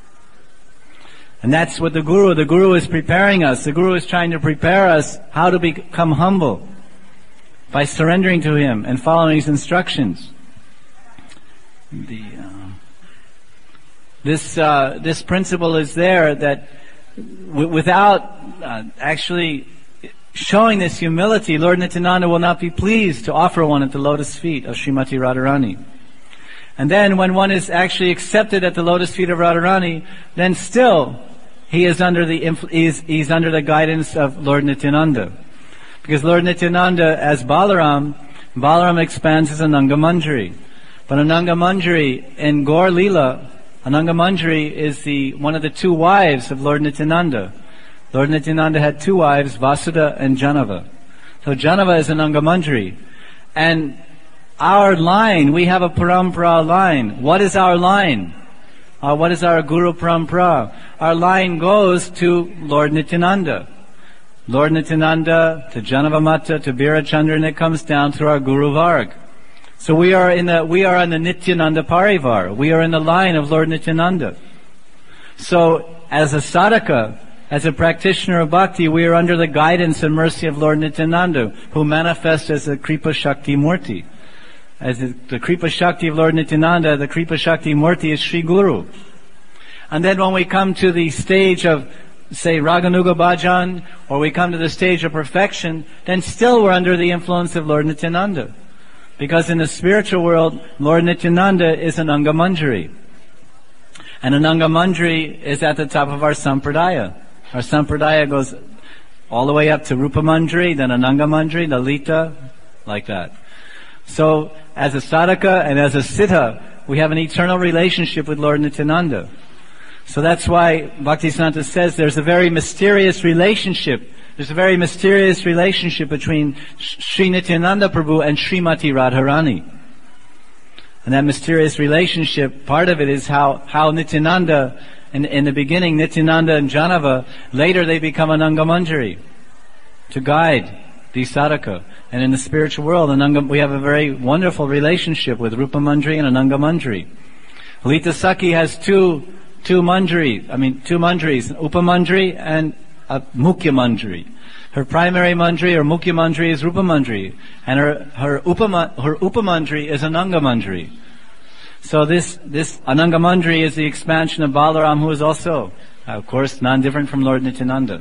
And that's what the Guru is preparing us. The Guru is trying to prepare us how to become humble by surrendering to Him and following His instructions. This principle is there that without actually showing this humility, Lord Nityananda will not be pleased to offer one at the lotus feet of Srimati Radharani. And then when one is actually accepted at the lotus feet of Radharani, then still he is under he's under the guidance of Lord Nityananda. Because Lord Nityananda, as Balaram expands as Ananga Manjari. But Ananga Manjari in Gaur Leela, Ananga Manjari is one of the two wives of Lord Nityananda. Lord Nityananda had two wives, Vasudha and Janava. So Janava is Ananga Manjari. And our line, we have a parampara line. What is our line? What is our Guru parampara? Our line goes to Lord Nityananda. Lord Nityananda, to Janava Mata, to Birachandra, and it comes down to our Guru Varg. So we are in the Nityananda Parivar. We are in the line of Lord Nityananda. So as a sadhaka, as a practitioner of bhakti, we are under the guidance and mercy of Lord Nityananda, who manifests as a Kripa Shakti Murti. As the Kripa Shakti of Lord Nityananda, the Kripa Shakti Murti is Sri Guru. And then when we come to the stage of, say, Raganuga Bhajan, or we come to the stage of perfection, then still we're under the influence of Lord Nityananda. Because in the spiritual world, Lord Nityananda is an Angamanjari. And an Angamanjari is at the top of our Sampradaya. Our Sampradaya goes all the way up to Rupa Manjari, then Ananga Manjari, Lalita, like that. So, as a sadhaka and as a siddha, we have an eternal relationship with Lord Nityananda. So that's why Bhaktisiddhanta says there's a very mysterious relationship. There's a very mysterious relationship between Sri Nityananda Prabhu and Srimati Radharani. And that mysterious relationship, part of it is how Nityananda, in the beginning, Nityananda and Janava, later they become an Angamanjari to guide the sadhaka. And in the spiritual world, we have a very wonderful relationship with Rupa Manjari and Ananga Manjari. Lita Sakhi has two manjaris, Upa Manjari and Mukhya Manjari. Her primary Manjari or Mukhya Manjari is Rupa Manjari, and her Upa Manjari is Ananga Manjari. So this Ananga Manjari is the expansion of Balaram, who is also, of course, non-different from Lord Nityananda.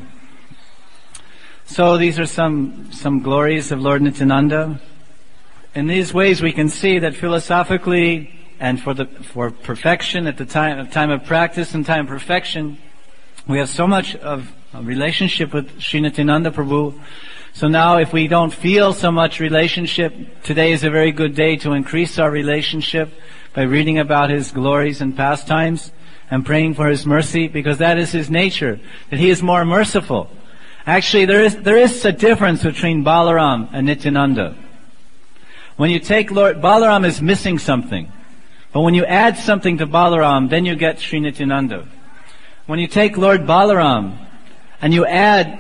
So these are some glories of Lord Nityananda. In these ways we can see that philosophically and for perfection at the time of practice and time of perfection, we have so much of a relationship with Sri Nityananda Prabhu. So now if we don't feel so much relationship, today is a very good day to increase our relationship by reading about His glories and pastimes and praying for His mercy, because that is His nature, that He is more merciful. Actually, there is a difference between Balaram and Nityananda. When you take Balaram is missing something. But when you add something to Balaram, then you get Sri Nityananda. When you take Lord Balaram and you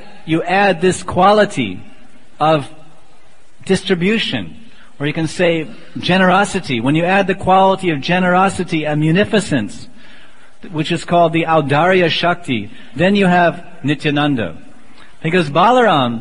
add this quality of distribution, or you can say generosity. When you add the quality of generosity and munificence, which is called the Audarya Shakti, then you have Nityananda. Because Balaram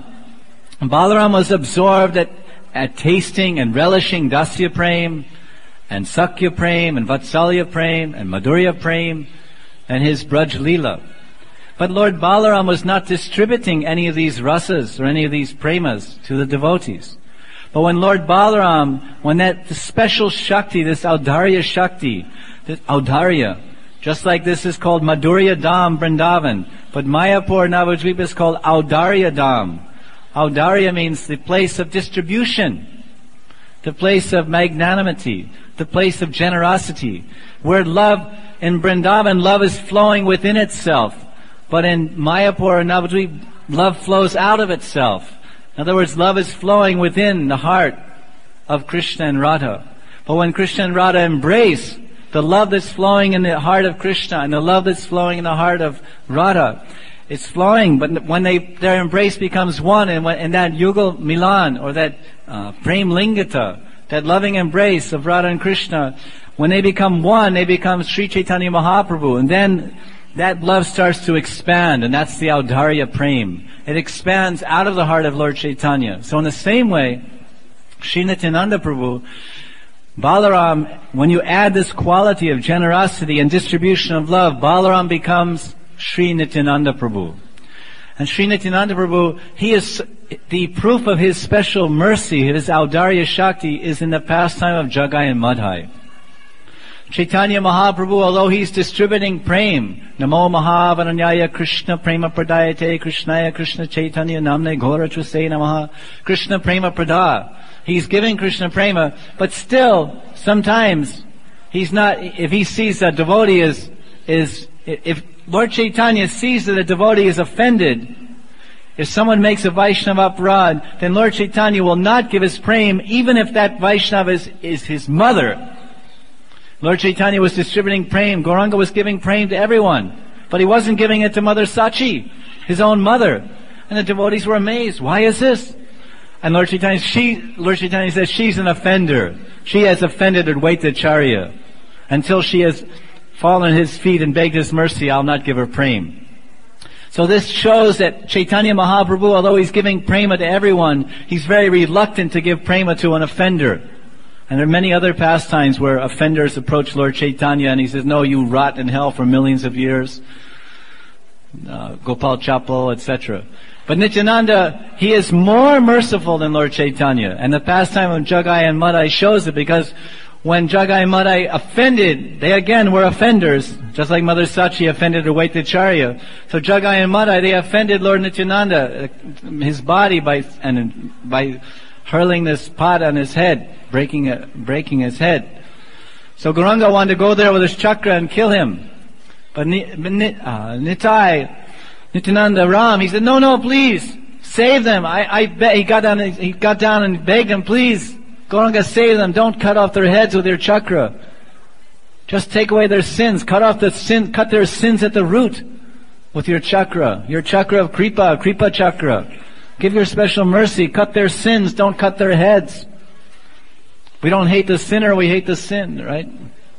was absorbed at tasting and relishing Dasya Prem, and Sakya Prem, and Vatsalya Prem, and Madhurya Prem, and his Braj Leela. But Lord Balaram was not distributing any of these rasas or any of these premas to the devotees. But when Lord Balaram, when the special Shakti, this Audarya Shakti, this Audarya, just like this is called Madhurya Dham Vrindavan, but Mayapur Navadvipa is called Audarya Dham. Audarya means the place of distribution, the place of magnanimity, the place of generosity, where love, in Vrindavan, love is flowing within itself. But in Mayapur or Navadvip, love flows out of itself. In other words, love is flowing within the heart of Krishna and Radha. But when Krishna and Radha embrace, the love that's flowing in the heart of Krishna and the love that's flowing in the heart of Radha, it's flowing, but when their embrace becomes one, and that Yugal Milan, or that Prem Lingata, that loving embrace of Radha and Krishna, when they become one, they become Sri Chaitanya Mahaprabhu, and then that love starts to expand, and that's the Audarya Prem. It expands out of the heart of Lord Chaitanya. So in the same way, Sri Nityananda Prabhu, Balaram, when you add this quality of generosity and distribution of love, Balaram becomes Sri Nityananda Prabhu. And Sri Nityananda Prabhu, he is the proof of his special mercy, his Audarya Shakti, is in the pastime of Jagai and Madhai. Chaitanya Mahaprabhu, although he's distributing prem, Namo Mahavaranyaya Krishna Prema Pradayate Krishnaya Krishna Chaitanya Namne Ghora Chusei Namaha, Krishna Prema Prada. He's giving Krishna Prema, but still, sometimes, he's not, if he sees that devotee if Lord Chaitanya sees that a devotee is offended, if someone makes a Vaishnava aparad, then Lord Chaitanya will not give his prem, even if that Vaishnava is his mother. Lord Chaitanya was distributing prem. Gauranga was giving prem to everyone. But he wasn't giving it to Mother Sachi, his own mother. And the devotees were amazed. Why is this? And Lord Chaitanya says, she's an offender. She has offended Advaitacharya. Until she has fallen at his feet and begged his mercy, I'll not give her prem. So this shows that Chaitanya Mahaprabhu, although he's giving prema to everyone, he's very reluctant to give prema to an offender. And there are many other pastimes where offenders approach Lord Chaitanya and he says, no, you rot in hell for millions of years. Gopal Chapo, etc. But Nityananda, he is more merciful than Lord Chaitanya. And the pastime of Jagai and Madai shows it, because when Jagai and Madai offended, they again were offenders, just like Mother Sachi offended Advaitacharya. So Jagai and Madai, they offended Lord Nityananda, his body, by hurling this pot on his head, breaking his head. So Gauranga wanted to go there with his chakra and kill him. But Nityananda Ram, he said, no, please, save them. He got down and begged them, please, Gauranga, save them. Don't cut off their heads with your chakra. Just take away their sins. Cut their sins at the root with your chakra of Kripa chakra. Give your special mercy. Cut their sins. Don't cut their heads. We don't hate the sinner, we hate the sin, right?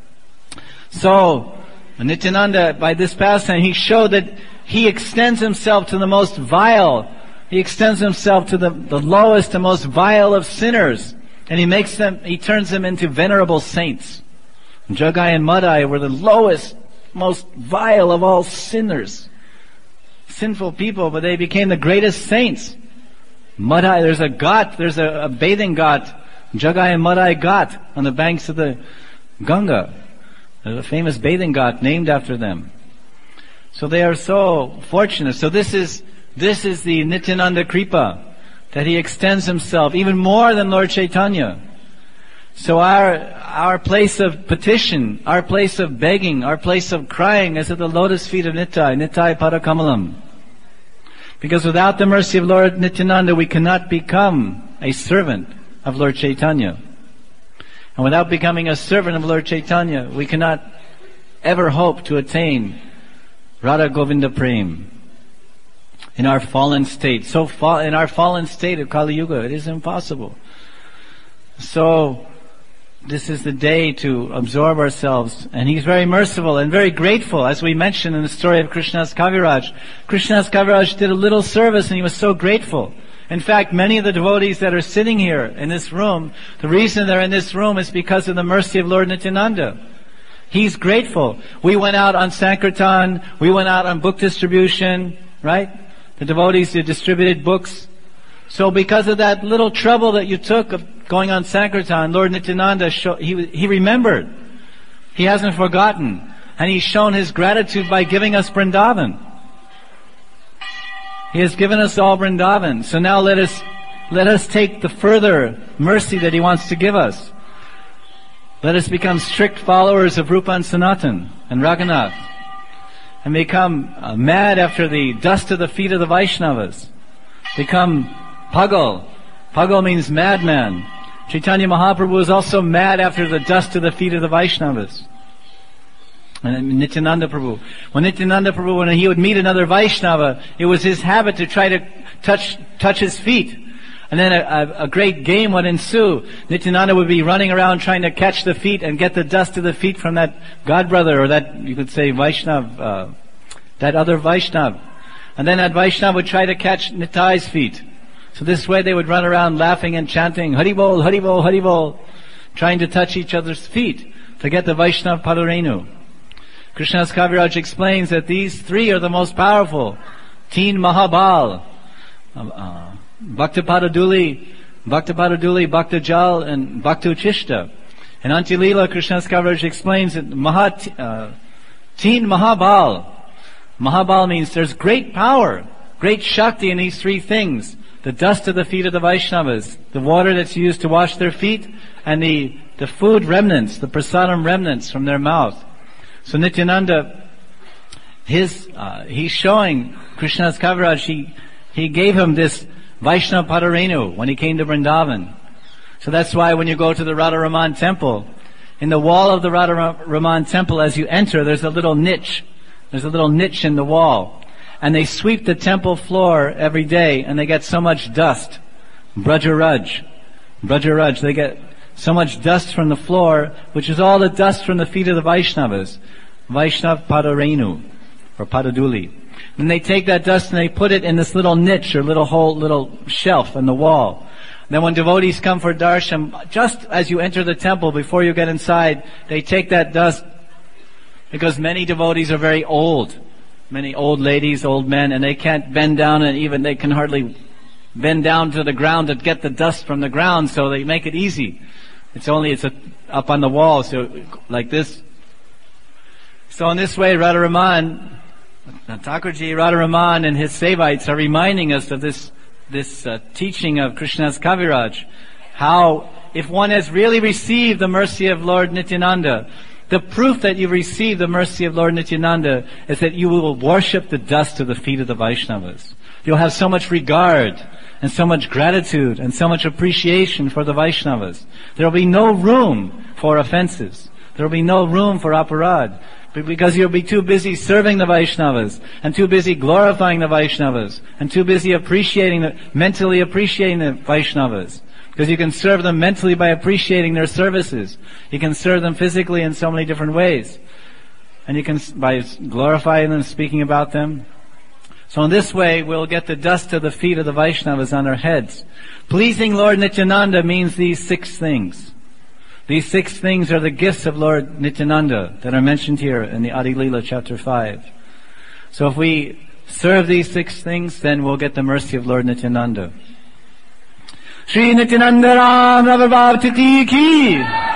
So, Nityananda, by this pastime, he showed that he extends himself to the most vile. He extends himself to the lowest and most vile of sinners. And he turns them into venerable saints. Jagai and Madai were the lowest, most vile of all sinners. Sinful people, but they became the greatest saints. Madai, there's a bathing ghat, Jagai and Madai ghat, on the banks of the Ganga. There's a famous bathing ghat named after them. So they are so fortunate. So this is the Nityananda Kripa, that he extends himself even more than Lord Chaitanya. So our place of petition, our place of begging, our place of crying is at the lotus feet of Nittai Padakamalam. Because without the mercy of Lord Nityananda, we cannot become a servant of Lord Chaitanya. And without becoming a servant of Lord Chaitanya, we cannot ever hope to attain Radha Govinda Prem. In our fallen state, in our fallen state of Kali Yuga, it is impossible. So, this is the day to absorb ourselves. And he's very merciful and very grateful, as we mentioned in the story of Krishnadas Kaviraj. Krishnadas Kaviraj did a little service and he was so grateful. In fact, many of the devotees that are sitting here in this room, the reason they're in this room is because of the mercy of Lord Nityananda. He's grateful. We went out on Sankirtan, we went out on book distribution, right? The devotees who distributed books. So because of that little trouble that you took of going on Sankirtan, Lord Nityananda, he remembered. He hasn't forgotten. And he's shown his gratitude by giving us Vrindavan. He has given us all Vrindavan. So now let us take the further mercy that he wants to give us. Let us become strict followers of Rupa and Sanatan and Raghunath. And become mad after the dust of the feet of the Vaishnavas. Become pagal. Pagal means madman. Chaitanya Mahaprabhu was also mad after the dust of the feet of the Vaishnavas. And Nityananda Prabhu. When Nityananda Prabhu, when he would meet another Vaishnava, it was his habit to try to touch his feet. And then a great game would ensue. Nityananda would be running around trying to catch the feet and get the dust of the feet from that godbrother, or that, you could say, Vaishnav, that other Vaishnav. And then that Vaishnav would try to catch Nitai's feet. So this way they would run around laughing and chanting, Haribol, Haribol, Haribol, trying to touch each other's feet to get the Vaishnav Padarenu. Krishnadas Kaviraj explains that these three are the most powerful. Teen Mahabal, Bhaktapadaduli, Bhaktajal, and Bhaktuchishta. In Antilila, Krishnadas Kaviraj explains that Teen Mahabal. Mahabal means there's great power, great Shakti in these three things. The dust of the feet of the Vaishnavas, the water that's used to wash their feet, and the food remnants, the prasadam remnants from their mouth. So Nityananda, he's showing Krishnadas Kaviraj, he gave him this Vaishnava Padarenu when he came to Vrindavan. So that's why when you go to the Radharaman temple, in the wall of the Radharaman temple, as you enter, there's a little niche. There's a little niche in the wall. And they sweep the temple floor every day, and they get so much dust. Brajaraj. They get so much dust from the floor, which is all the dust from the feet of the Vaishnavas. Vaishnav Padarenu, or Padaduli. And they take that dust and they put it in this little niche, or little shelf in the wall. Then when devotees come for darshan, just as you enter the temple, before you get inside, they take that dust, because many devotees are very old. many old ladies, old men, and they can't bend down, and even they can hardly bend down to the ground to get the dust from the ground, so they make it easy. It's up on the wall, so like this. So in this way, Radharaman, Thakurji, Radharaman and his Sevites are reminding us of this teaching of Krishna's Kaviraj. How, if one has really received the mercy of Lord Nityananda, the proof that you've received the mercy of Lord Nityananda is that you will worship the dust of the feet of the Vaishnavas. You'll have so much regard and so much gratitude and so much appreciation for the Vaishnavas. There will be no room for offenses. There will be no room for aparad. Because you'll be too busy serving the Vaishnavas, and too busy glorifying the Vaishnavas, and too busy mentally appreciating the Vaishnavas. Because you can serve them mentally by appreciating their services. You can serve them physically in so many different ways. And you can, by glorifying them, speaking about them. So in this way, we'll get the dust of the feet of the Vaishnavas on our heads. Pleasing Lord Nityananda means these 6 things. These 6 things are the gifts of Lord Nityananda that are mentioned here in the Adi Leela chapter 5. So if we serve these 6 things, then we'll get the mercy of Lord Nityananda. Shri Nityananda Ram Prabhupada Ki